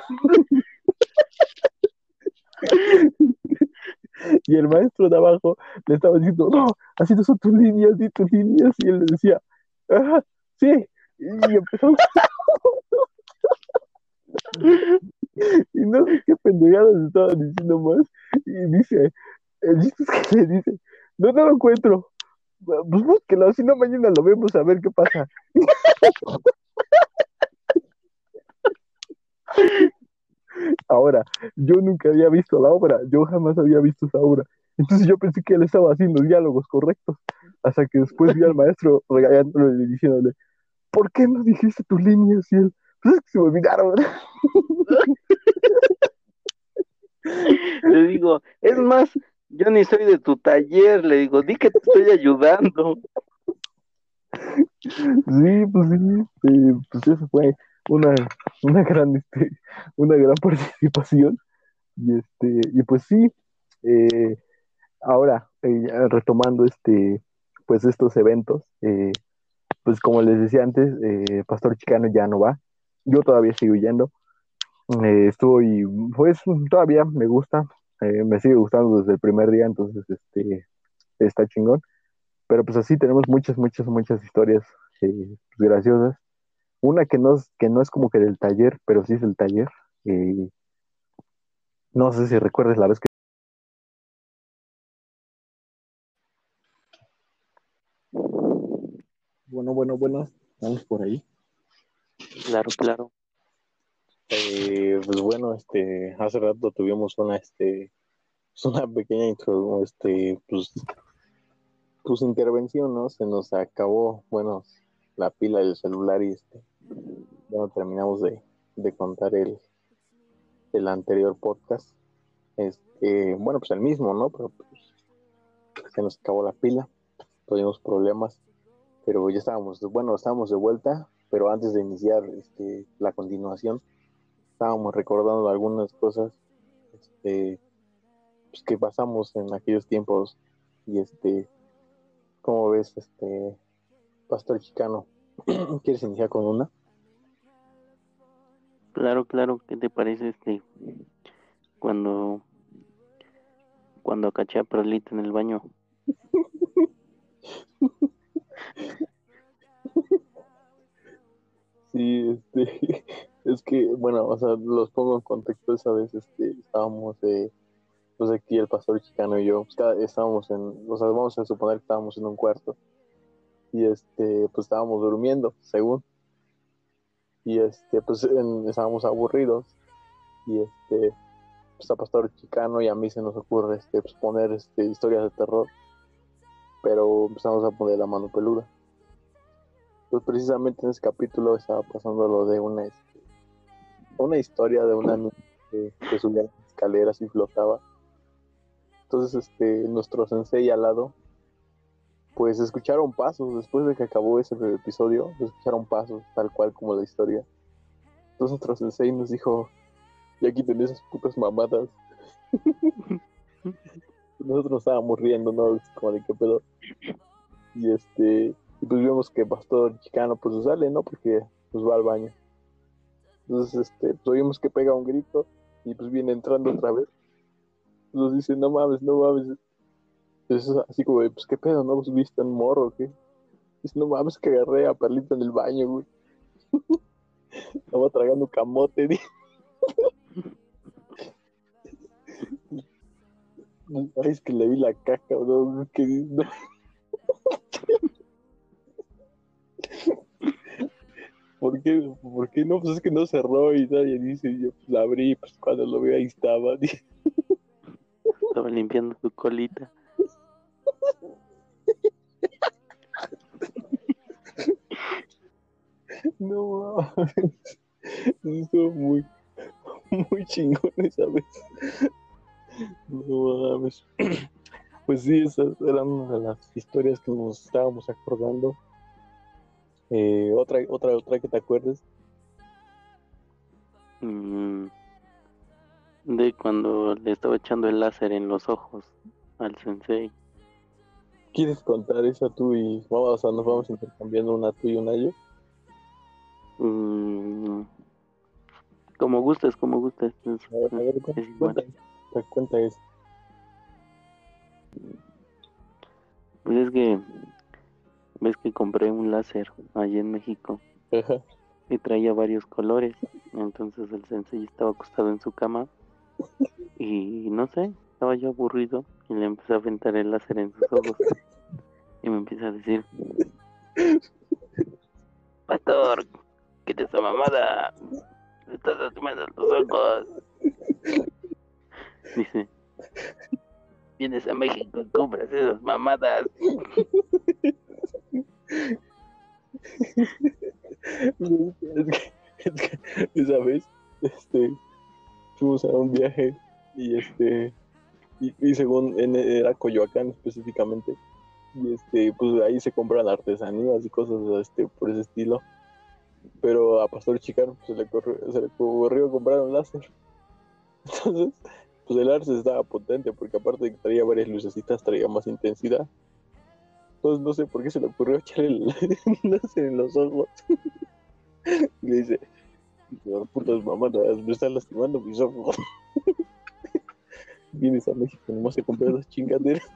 y el maestro de abajo le estaba diciendo, no, así no son tus líneas, di tus líneas, y él le decía, ajá, sí, y empezó, y no sé qué pendejadas estaban diciendo más, y dice, el chiste es que le dice, no, no lo encuentro, pues búsquelo, si no mañana lo vemos a ver qué pasa. Ahora, yo nunca había visto la obra, yo jamás había visto esa obra, entonces yo pensé que él estaba haciendo diálogos correctos, hasta que después vi al maestro regañándole y diciéndole, ¿por qué no dijiste tus líneas? Y él, pues es que se me olvidaron. Le digo, es más, yo ni soy de tu taller, le digo, di que te estoy ayudando. Sí, pues sí, eh, pues eso fue una, una gran, este, una gran participación. Y este, y pues sí, eh, ahora, eh, ya retomando este, pues estos eventos, eh, pues como les decía antes, eh, Pastor Chicano ya no va. Yo todavía sigo yendo. Eh, estoy, pues todavía me gusta, eh, me sigue gustando desde el primer día, entonces este, está chingón. Pero pues así tenemos muchas, muchas, muchas historias eh, pues, graciosas. Una que no, es, que no es como que del taller, pero sí es del taller. Eh, no sé si recuerdas la vez que... Bueno, bueno, bueno, estamos por ahí. Claro, claro. Eh, pues bueno, este, hace rato tuvimos una, este, pues, una pequeña intro, este, pues, pues intervención, ¿no? Se nos acabó, bueno, la pila del celular y este, ya no terminamos de, de contar el, el anterior podcast. Este, bueno, pues el mismo, ¿no? Pero pues, se nos acabó la pila, tuvimos problemas, pero ya estábamos, bueno, estábamos de vuelta, pero antes de iniciar este, la continuación, estábamos recordando algunas cosas este, pues, que pasamos en aquellos tiempos y este, ¿cómo ves, este, Pastor Chicano? ¿Quieres iniciar con una? Claro, claro, ¿qué te parece este cuando cuando caché a Perlita en el baño? Sí, este, es que, bueno, o sea, los pongo en contexto, esa vez, este, estábamos, eh, pues aquí el pastor Chicano y yo, pues cada, estábamos en, o sea, vamos a suponer que estábamos en un cuarto, y este, pues estábamos durmiendo, según, y este, pues en- estábamos aburridos, y este, pues a pastor Chicano y a mí se nos ocurre, este, pues poner, este, historias de terror, pero empezamos a poner la mano peluda. Pues precisamente en ese capítulo estaba pasando lo de una, este, una historia de una niña que, que subía las escaleras y flotaba. Entonces, este, nuestro sensei al lado, pues escucharon pasos, después de que acabó ese episodio, escucharon pasos, tal cual como la historia. Entonces nuestro sensei nos dijo, ya quiten esas putas mamadas. Nosotros nos estábamos riendo, ¿no? Como de qué pedo. Y este, y pues vimos que Pastor Chicano pues sale, ¿no? Porque pues va al baño. Entonces, este, pues oímos que pega un grito y pues viene entrando otra vez. Nos dice, no mames, no mames. Entonces, así como, de, pues qué pedo, ¿no? ¿Pues viste un morro o qué? Dice, no mames, que agarré a Perlita en el baño, güey. Estaba tragando camote, di. Ay, es que le vi la caca, bro. Que, no. ¿Por qué? ¿Por qué no? Pues es que no cerró y nadie dice, yo pues la abrí, pues cuando lo vi ahí estaba. Di. Estaba limpiando tu colita. No mames. Estuvo muy, muy chingón esa vez. No mames. Pues sí, esas eran una de las historias que nos estábamos acordando. Eh, otra, otra, otra que te acuerdes. Mm, de cuando le estaba echando el láser en los ojos al sensei. ¿Quieres contar esa tú y vamos, o sea, nos vamos intercambiando una tú y una yo? Mm, como gustes, como gustes. Es, A ver, a es- ver, cu- es igual. cuenta, te cuenta eso. Pues es que ves que compré un láser allí en México Ajá. y traía varios colores. Entonces el sensei estaba acostado en su cama y no sé, estaba yo aburrido y le empecé a aventar el láser en sus ojos y me empieza a decir, Pastor, ¿qué es esa mamada? Me estás lastimando tus ojos. Dice, vienes a México y compras esas mamadas. Es que, es que esa vez, este, fuimos a un viaje y este, y, y según en, era Coyoacán específicamente, y este, pues ahí se compran artesanías y cosas este, por ese estilo, pero a Pastor Chicano pues, se le corrió, se le ocurrió comprar un láser. Entonces, pues el láser estaba potente, porque aparte de que traía varias lucecitas, traía más intensidad. Entonces no sé por qué se le ocurrió echarle el láser en los ojos. Y le dice, "No, putas mamadas, me están lastimando mis ojos. Vienes a México nomás a comprar esas chingaderas".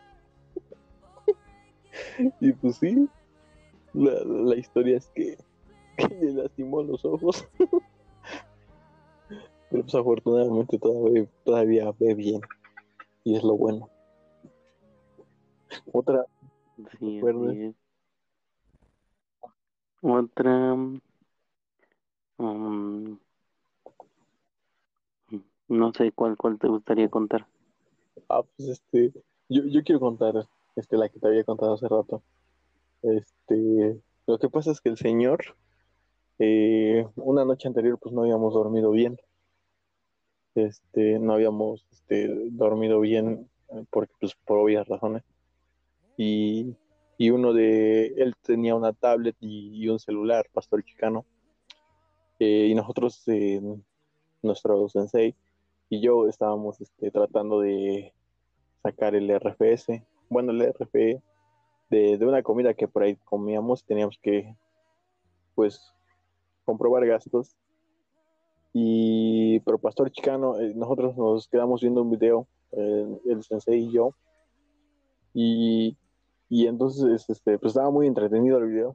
Y pues sí, la, la historia es que, que le lastimó los ojos. Pero pues afortunadamente todavía, todavía ve bien. Y es lo bueno. Otra, Sí, recuerdes, así es. Otra, um, no sé cuál, cuál te gustaría contar. ah, pues este, yo, yo quiero contar este, la que te había contado hace rato. Este, lo que pasa es que el señor, eh, una noche anterior, pues no habíamos dormido bien. Este, no habíamos este, dormido bien, eh, porque, pues, por obvias razones. y, y uno de él tenía una tablet y, y un celular, Pastor Chicano, eh, y nosotros, eh, nuestro sensei y yo estábamos este, tratando de sacar el R F S, bueno, el R F E de, de una comida que por ahí comíamos, teníamos que, pues, comprobar gastos. Y, pero Pastor Chicano, eh, nosotros nos quedamos viendo un video, eh, el sensei y yo, y, y entonces este, pues estaba muy entretenido el video.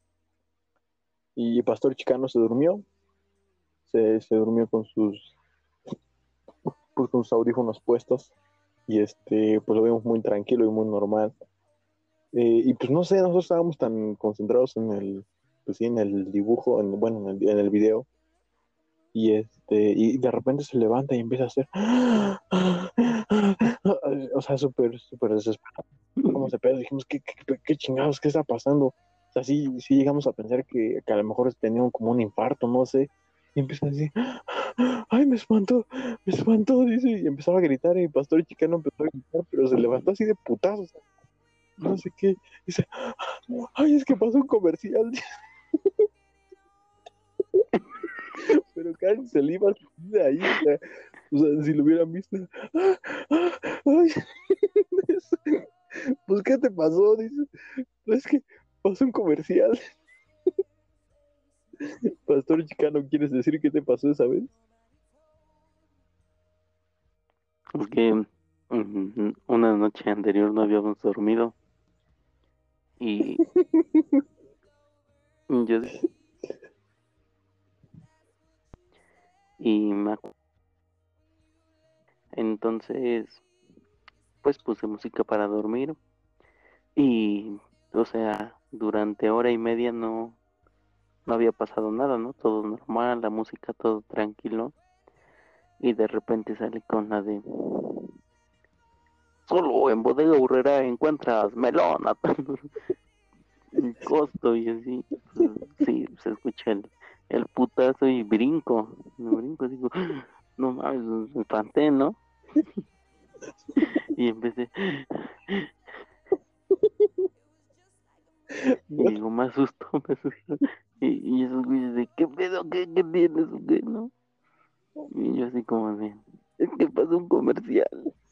Y Pastor Chicano se durmió, se, se durmió con sus, pues, con sus audífonos puestos, y este, pues lo vimos muy tranquilo y muy normal. Eh, y pues no sé, nosotros estábamos tan concentrados en el, pues sí, en el dibujo, en, bueno, en el, en el video, y este, y de repente se levanta y empieza a hacer, o sea, súper, súper desesperado, como se pedo, dijimos, ¿qué, qué, qué chingados, qué está pasando? O sea, sí, sí llegamos a pensar que, que a lo mejor tenía un- como un infarto, no sé, y empieza a decir, ay, me espantó, me espantó, dice, y empezaba a gritar, y el Pastor Chicano empezó a gritar, pero se levantó así de putazos, no sé qué, dice, ay, es que pasó un comercial, pero Karen se le iba a salir de ahí, o sea, o sea, si lo hubieran visto, ay, pues, ¿qué te pasó? Dice, es que pasó un comercial. Pastor Chicano, ¿quieres decir qué te pasó esa vez? Es que mm, una noche anterior no habíamos dormido y yo y me acu- entonces pues puse música para dormir y o sea, durante hora y media no no había pasado nada, ¿no? Todo normal, la música todo tranquilo y de repente sale con la de solo en Bodega Urrera encuentras melón a un costo y así, pues, sí, se escucha el, el putazo y brinco, me brinco, digo, no mames, me espanté, ¿no? Y empecé, y digo, me asustó, me asustó. Y, y esos güeyes de, ¿qué pedo? ¿Qué, qué tienes? ¿O qué, no? Y yo así como de, es que pasó un comercial.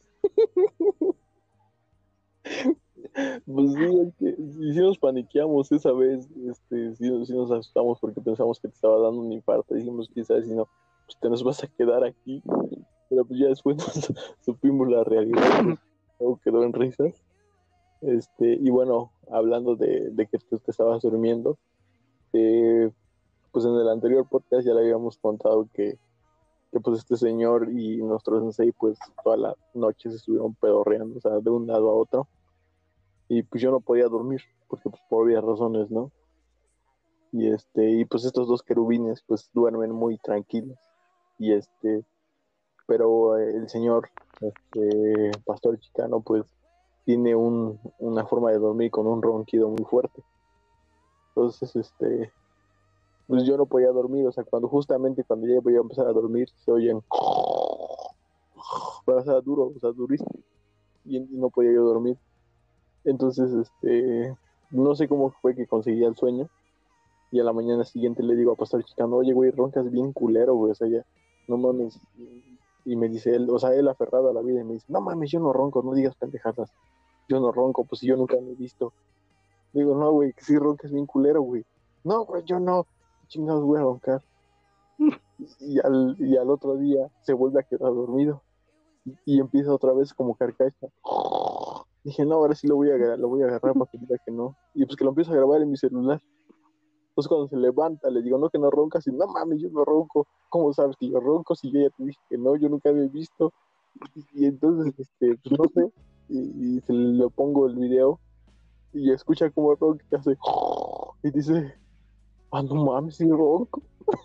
Pues sí, es que sí, sí nos paniqueamos esa vez, este, sí, sí nos asustamos porque pensamos que te estaba dando un infarto, dijimos, quizás si no, pues te nos vas a quedar aquí, pero pues ya después nos supimos la realidad, pues todo quedó en risas. Este, y bueno, hablando de, de que tú te estabas durmiendo, eh, pues en el anterior podcast ya le habíamos contado que, que pues este señor y nuestro sensei pues toda la noche se estuvieron pedorreando, o sea, de un lado a otro, y pues yo no podía dormir, porque pues por obvias razones, ¿no? Y este, y pues estos dos querubines pues duermen muy tranquilos, y este, pero eh, el señor, este, Pastor Chicano, pues tiene un, una forma de dormir con un ronquido muy fuerte. Entonces, este, pues yo no podía dormir, o sea, cuando justamente cuando ya voy a empezar a dormir, se oyen, pero, o sea, duro, o sea, durísimo, y, y no podía yo dormir. Entonces, este, no sé cómo fue que conseguía el sueño, y a la mañana siguiente le digo a Pastor Chicano, oye, güey, roncas bien culero, güey, o sea, ya, no mames. Y me dice él, o sea, él aferrado a la vida, y me dice, no mames, yo no ronco, no digas pendejadas, yo no ronco, pues si yo nunca me he visto. Digo, no, güey, que sí roncas bien culero, güey. No, güey, yo no, chingados voy a roncar. Y al, y al otro día se vuelve a quedar dormido y, y empieza otra vez como carcacha. Dije, no, ahora sí lo voy a agarrar, lo voy a agarrar para que diga que no. Y pues que lo empiezo a grabar en mi celular. Entonces cuando se levanta, le digo, no, que no roncas. Y no mames, yo no ronco. ¿Cómo sabes que yo ronco? Si yo ya te dije que no, yo nunca había visto. Y entonces, este, pues no sé. Y, y se le pongo el video y escucha como ronca que hace. Y dice, ah, no mames, sí ronco.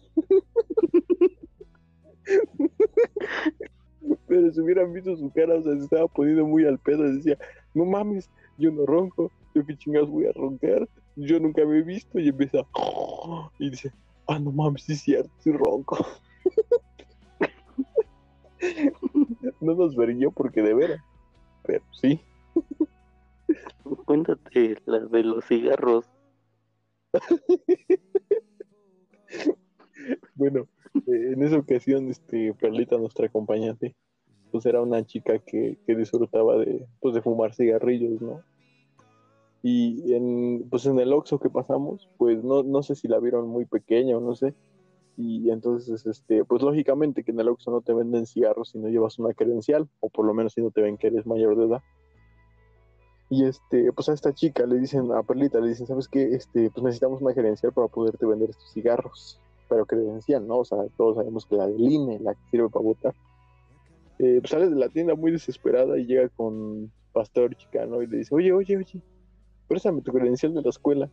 Pero si hubieran visto su cara, o sea, se estaba poniendo muy al pedo. Decía, no mames, yo no ronco. Yo qué chingados voy a roncar. Yo nunca me he visto. Y empieza, y dice, ah, no mames, sí es cierto, sí ronco. No nos verguió porque de veras, pero sí. Fue cuéntate la de los cigarros. Bueno, eh, en esa ocasión, este, Perlita, nuestra acompañante, pues era una chica que, que disfrutaba de, pues, de fumar cigarrillos, ¿no? Y en, pues en el Oxxo que pasamos, pues no, no sé si la vieron muy pequeña o no sé. Y entonces, este, pues lógicamente que en el Oxxo no te venden cigarros si no llevas una credencial, o por lo menos si no te ven que eres mayor de edad. Y este, pues a esta chica le dicen, a Perlita le dicen, ¿sabes qué? Este, pues necesitamos una credencial para poderte vender estos cigarros. Pero credencial, ¿no? O sea, todos sabemos que la del I N E, la que sirve para votar. Eh, pues sale de la tienda muy desesperada y llega con pastor chicano y le dice, oye, oye, oye, préstame tu credencial de la escuela.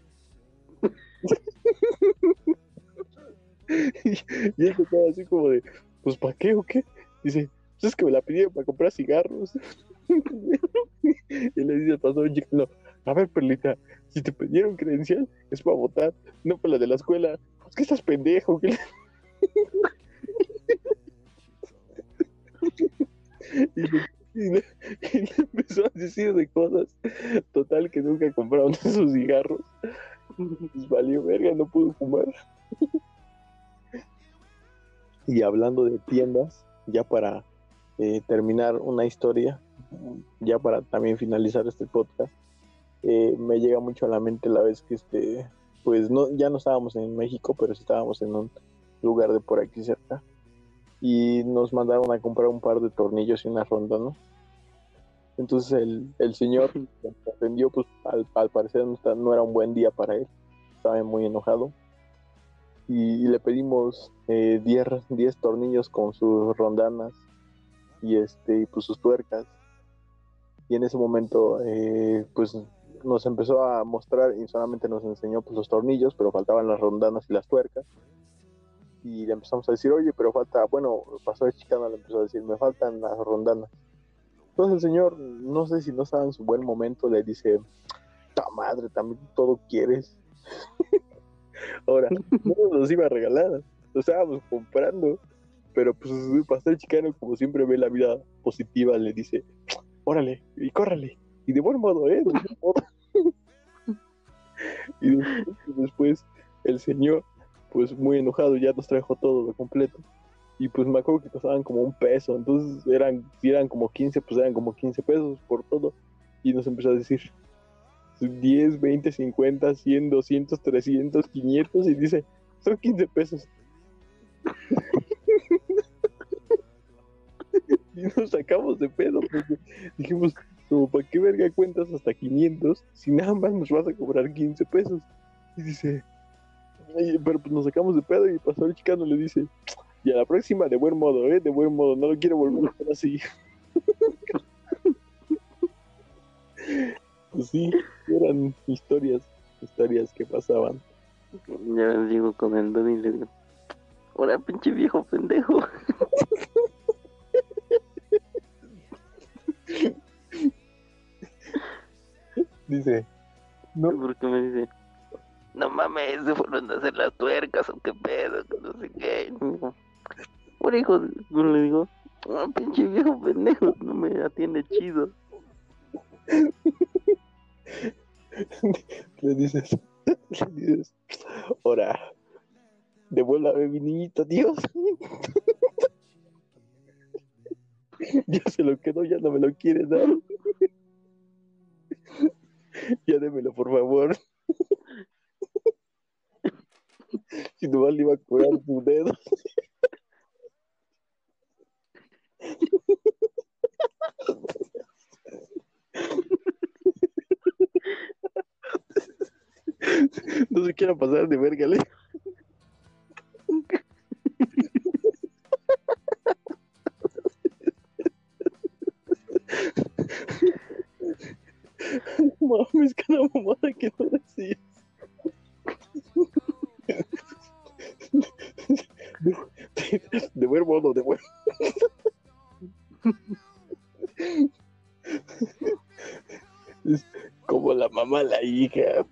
y, y él se queda así como de, pues ¿para qué o qué? Dice, pues es que me la pidieron para comprar cigarros. Y le dice al pastor chicano, a ver, Perlita, si te pidieron credencial es para votar, no para la de la escuela. Pues que estás pendejo. ¿Qué? y, le, y, le, y le empezó a decir de cosas. Total que nunca compraron esos cigarros. Pues valió verga, no pudo fumar. Y hablando de tiendas, ya para eh, terminar una historia, ya para también finalizar este podcast, eh, me llega mucho a la mente la vez que este, pues no, ya no estábamos en México, pero sí estábamos en un lugar de por aquí cerca, y nos mandaron a comprar un par de tornillos y una ronda, ¿no? Entonces el, el señor que atendió, pues al, al parecer no, está, no era un buen día para él, estaba muy enojado, y, y le pedimos eh, diez tornillos con sus rondanas y este, pues sus tuercas. Y en ese momento eh, pues nos empezó a mostrar y solamente nos enseñó pues los tornillos, pero faltaban las rondanas y las tuercas. Y le empezamos a decir, oye, pero falta, bueno, pasó el chicano, le empezó a decir, me faltan las rondanas. Entonces el señor, no sé si no estaba en su buen momento, le dice, ta madre, también todo quieres. Ahora, no nos los iba a regalar, lo estábamos comprando, pero pues el pastor chicano, como siempre ve la vida positiva, le dice, órale, y córrale, y de buen modo, ¿eh? De buen modo. Y después, después el señor, pues muy enojado, ya nos trajo todo de completo. Y pues me acuerdo que costaban como un peso, entonces eran, si eran como quince, pues eran como quince pesos por todo. Y nos empezó a decir diez, veinte, cincuenta, cien, doscientos, trescientos, quinientos, y dice, son quince pesos. Y nos sacamos de pedo, porque dijimos, como, ¿para qué verga cuentas hasta quinientos si nada más nos vas a cobrar quince pesos? Y dice, ay, pero pues nos sacamos de pedo, y el pastor chicano le dice, y a la próxima de buen modo, ¿eh? De buen modo, no lo quiero volver a hacer así. Pues sí, eran historias, historias que pasaban. Ya les digo con el dedo y le digo, ahora pinche viejo pendejo. Dice, no, Porque me dice, no mames, se fueron a hacer las tuercas o qué pedo, que no sé qué. Por hijo, de... le digo, ah, pinche viejo pendejo, no me atiende chido. le dices, le dices, ahora, devuélvame mi niñito, Dios. Ya se lo quedó, ya no me lo quiere dar. Ya démelo, por favor. Si no, le iba a curar su dedo. No se quiera pasar de verga, le. Mames, cada mamada que no decías. De, de, de buen modo, de buen es como la mamá, la hija.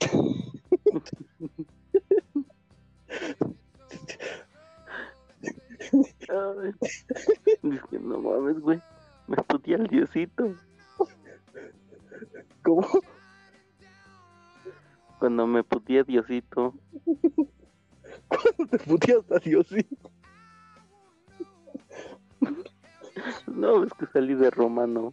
Ay, es que no mames, güey, me estudia el diosito. ¿Cómo? Cuando me puteé Diosito. ¿Cuándo te puteaste a Diosito? No, es que salí de Romano.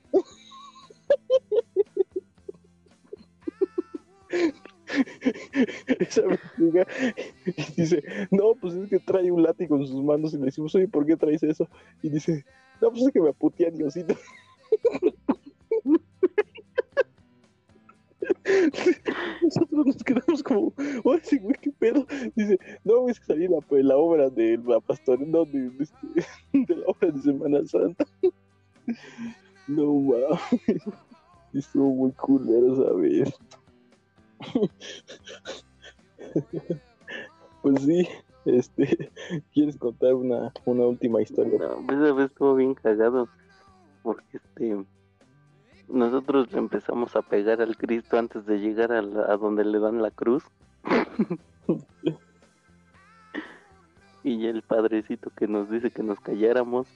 Esa me llega y dice, no, pues es que trae un látigo en sus manos y le decimos, oye, ¿por qué traes eso? Y dice, no, pues es que me putea Diosito. Nosotros nos quedamos como, oye, sí, güey, qué pedo. Dice, no, es que salí la, la obra de la pastora, no, de, de, de la obra de Semana Santa. No, mames. Estuvo muy culero, ¿sabes? Pues sí, este, ¿quieres contar una, una última historia? No, pues esa vez estuvo bien cagado. Porque este nosotros le empezamos a pegar al Cristo antes de llegar a, la, a donde le dan la cruz. Y ya el padrecito que nos dice que nos calláramos.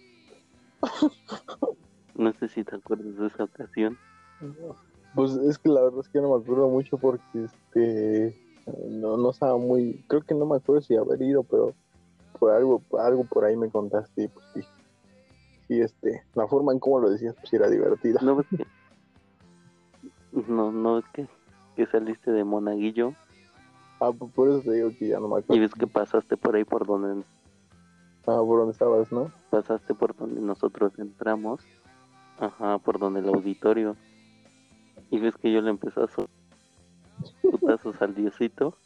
No sé si te acuerdas de esa ocasión. Pues es que la verdad es que no me acuerdo mucho porque este no, no estaba muy, creo que no me acuerdo si haber ido, pero por algo, algo por ahí me contaste y pues sí, sí, este, la forma en cómo lo decías pues era divertida. No ves que, no, no ves que, que saliste de Monaguillo. Ah, pues por eso te digo que ya no me Y acuerdo. ves que pasaste por ahí por donde Ah, por dónde estabas, ¿no? pasaste por donde nosotros entramos. Ajá, por donde el auditorio. Y ves que yo le empecé a soltar putazos al Diosito.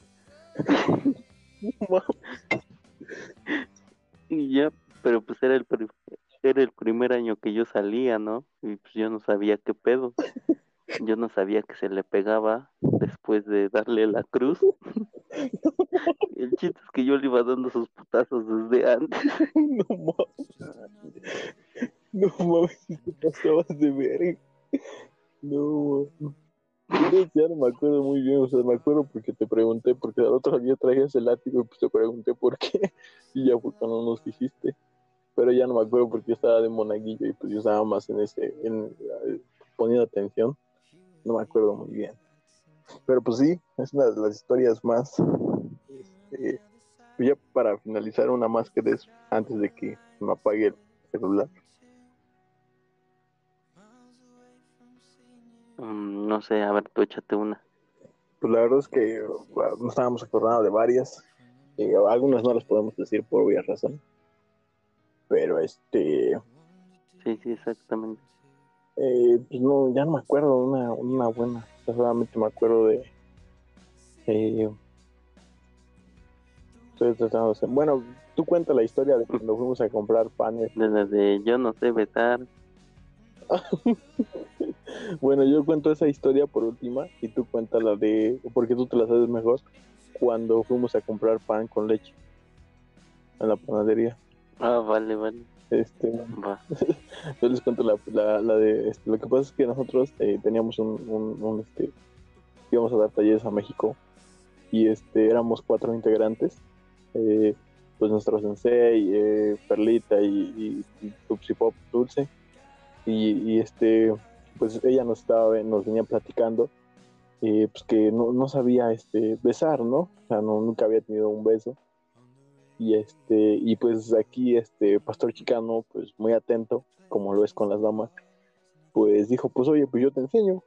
Y ya, pero pues era el pri- era el primer año que yo salía, ¿no? Y pues yo no sabía qué pedo. Yo no sabía que se le pegaba después de darle la cruz. El chiste es que yo le iba dando sus putazos desde antes. No mames, no mames, te pasabas de verga. No, mames. Yo ya no me acuerdo muy bien, o sea, me acuerdo porque te pregunté, porque el otro día traías el látigo y pues te pregunté por qué, y ya fue cuando nos dijiste, pero ya no me acuerdo porque yo estaba de monaguillo y pues yo estaba más en ese, en, eh, poniendo atención, no me acuerdo muy bien, pero pues sí, es una de las historias más, este, ya para finalizar una más que de eso, antes de que me apague el celular. Mm, no sé, a ver, tú échate una. Pues la verdad es que bueno, no estábamos acordando de varias, y algunas no las podemos decir por obvias razones. Pero este, Sí, sí, exactamente. eh, pues no, ya no me acuerdo una, una buena. Solamente me acuerdo de. Eh, estoy tratando de hacer- Bueno, tú cuenta la historia de cuando fuimos a comprar panes. Desde de yo no sé besar. Bueno, yo cuento esa historia por última y tú cuenta la de. Porque tú te la sabes mejor. Cuando fuimos a comprar pan con leche en la panadería. Ah, vale, vale. Este, Va. yo les cuento la, la, la de. Este, lo que pasa es que nosotros eh, teníamos un, un, un, este, íbamos a dar talleres a México y este éramos cuatro integrantes, eh, pues nuestro sensei, eh, Perlita y, y, y Tupsi Pop Dulce, y, y, este pues ella nos estaba nos venía platicando eh, pues que no, no sabía este besar, ¿no? O sea, no, nunca había tenido un beso. Y este, y pues aquí este Pastor Chicano, pues muy atento, como lo es con las damas, pues dijo, pues oye, pues yo te enseño.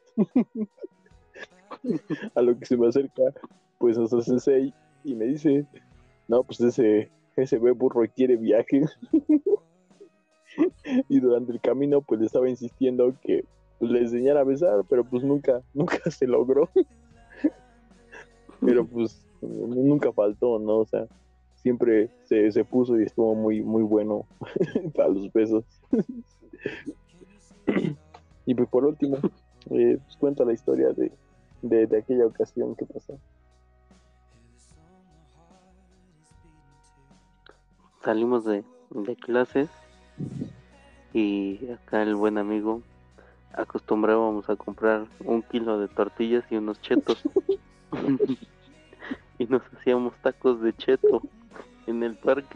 A lo que se me acerca, pues nuestro sensei, y me dice, no, pues ese, ese bebé burro quiere viaje. Y durante el camino, pues le estaba insistiendo que pues, le enseñara a besar, pero pues nunca, nunca se logró. Pero pues nunca faltó, ¿no? O sea, siempre se, se puso y estuvo muy, muy bueno para los besos. Y pues por último, eh, pues cuenta la historia de, de, de aquella ocasión que pasó. Salimos de, de clases y acá el buen amigo acostumbrábamos a comprar un kilo de tortillas y unos chetos. Y nos hacíamos tacos de cheto en el parque.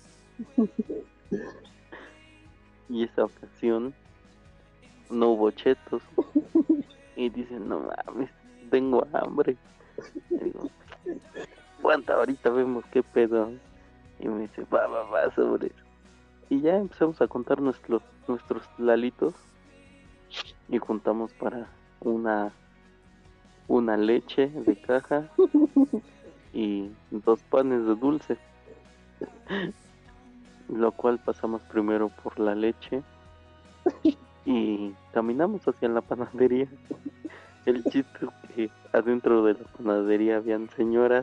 Y esa ocasión no hubo chetos. Y dicen, no mames, tengo hambre. Le digo, aguanta, ahorita vemos qué pedo. Y me dice, va, va, va, sobre. Y ya empezamos a contar nuestros, nuestros lalitos. Y juntamos para una, una leche de caja y dos panes de dulce. Lo cual pasamos primero por la leche y caminamos hacia la panadería. El chiste es que adentro de la panadería habían señoras.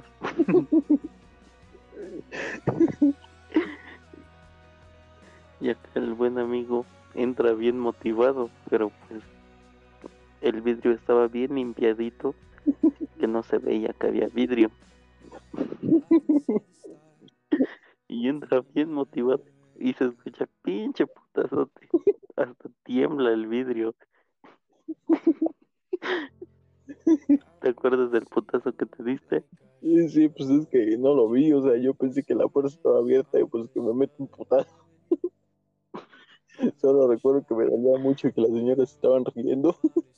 Y acá el buen amigo entra bien motivado, pero pues el vidrio estaba bien limpiadito, que no se veía que había vidrio. Y entra bien motivado y se escucha pinche putazote. Hasta tiembla el vidrio. ¿Te acuerdas del putazo que te diste? Sí, sí, pues es que no lo vi, o sea, yo pensé que la puerta estaba abierta y pues que me meto un putazo. Solo recuerdo que me dolía mucho y que las señoras estaban riendo.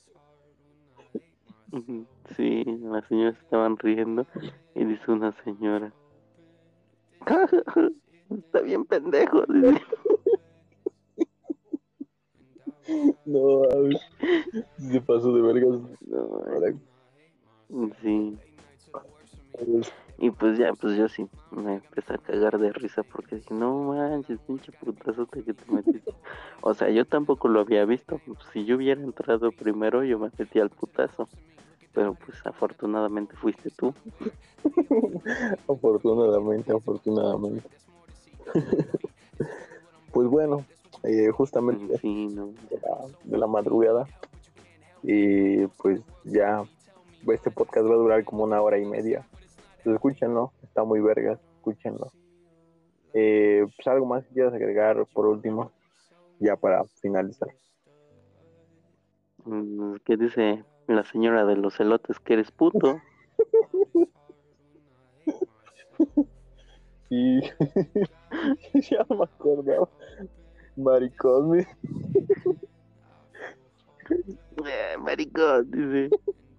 Sí, las señoras estaban riendo y dice una señora, está bien pendejo, dice. No, a ver, se pasó de vergas. No, Ahora, sí. pues, Y pues ya, pues yo sí me empecé a cagar de risa porque dije, no manches, pinche putazote que te metiste. O sea, yo tampoco lo había visto. Si yo hubiera entrado primero, yo me metí al putazo. Pero pues afortunadamente fuiste tú. afortunadamente, afortunadamente. Pues bueno, eh, justamente Sí, no. de la, de la madrugada. Y pues ya este podcast va a durar como una hora y media. Pues escúchenlo, está muy vergas, escúchenlo. Eh, pues algo más que quieras agregar por último, ya para finalizar. Mm, ¿Qué dice la señora de los elotes que eres puto? Sí, ya me acordaba. Maricón, mi- Eh, maricón, dice.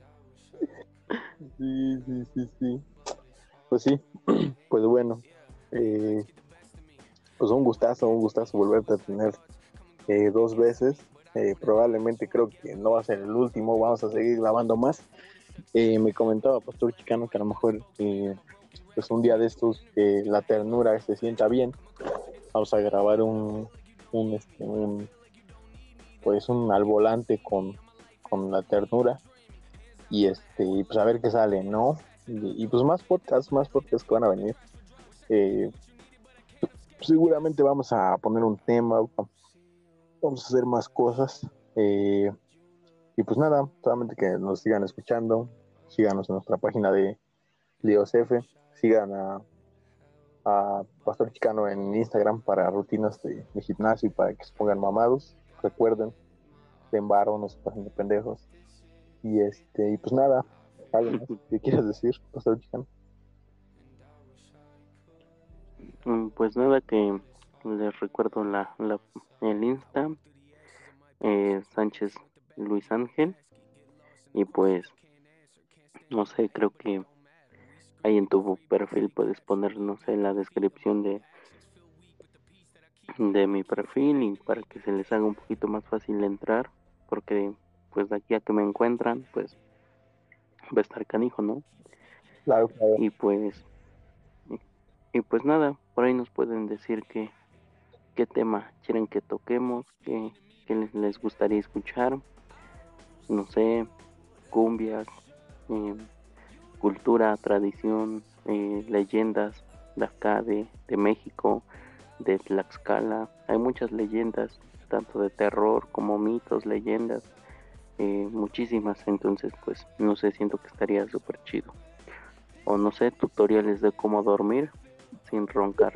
sí, sí, sí, sí. Pues sí, pues bueno, eh, pues un gustazo, un gustazo volverte a tener eh, dos veces. Eh, probablemente creo que no va a ser el último, vamos a seguir grabando más. Eh, me comentaba Pastor Chicano que a lo mejor eh, pues un día de estos que la ternura se sienta bien, vamos a grabar un, un, este, un pues un al volante con, con la ternura y este y pues a ver qué sale, ¿no? Y, y pues más podcasts, más podcasts que van a venir. Eh, seguramente vamos a poner un tema, vamos a hacer más cosas. Eh, y pues nada, solamente que nos sigan escuchando, síganos en nuestra página de Leos F, sigan a, a Pastor Chicano en Instagram para rutinas de, de gimnasio y para que se pongan mamados. Recuerden, den varo, no se pasen de pendejos. Y este, y pues nada, algo más que quieras decir, Pastor Chicano. Mm, Pues nada, que les recuerdo la, la el Insta, eh, Sánchez Luis Ángel. Y pues, no sé, creo que ahí en tu perfil puedes poner, no sé, la descripción de, de mi perfil y para que se les haga un poquito más fácil entrar, porque pues de aquí a que me encuentran, pues va a estar canijo, ¿no? Claro, claro. Y pues, y, y pues nada, por ahí nos pueden decir que, qué tema quieren que toquemos, qué, qué les, les gustaría escuchar, no sé, cumbia, eh, cultura, tradición, eh, leyendas de acá, de, de México, de Tlaxcala. Hay muchas leyendas, tanto de terror como mitos, leyendas, eh, muchísimas. Entonces, pues, no sé, siento que estaría súper chido. O no sé, tutoriales de cómo dormir sin roncar.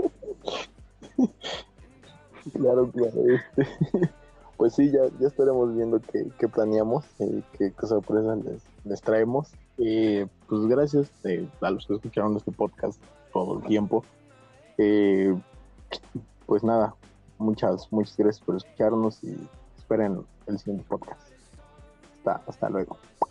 Claro, claro. Este. Pues sí, ya, ya estaremos viendo qué, qué planeamos, eh, qué, qué sorpresas les, les traemos. Eh, pues gracias eh, a los que escucharon este podcast todo el tiempo. Eh, pues nada, muchas, muchas gracias por escucharnos y esperen el siguiente podcast. Hasta, hasta luego.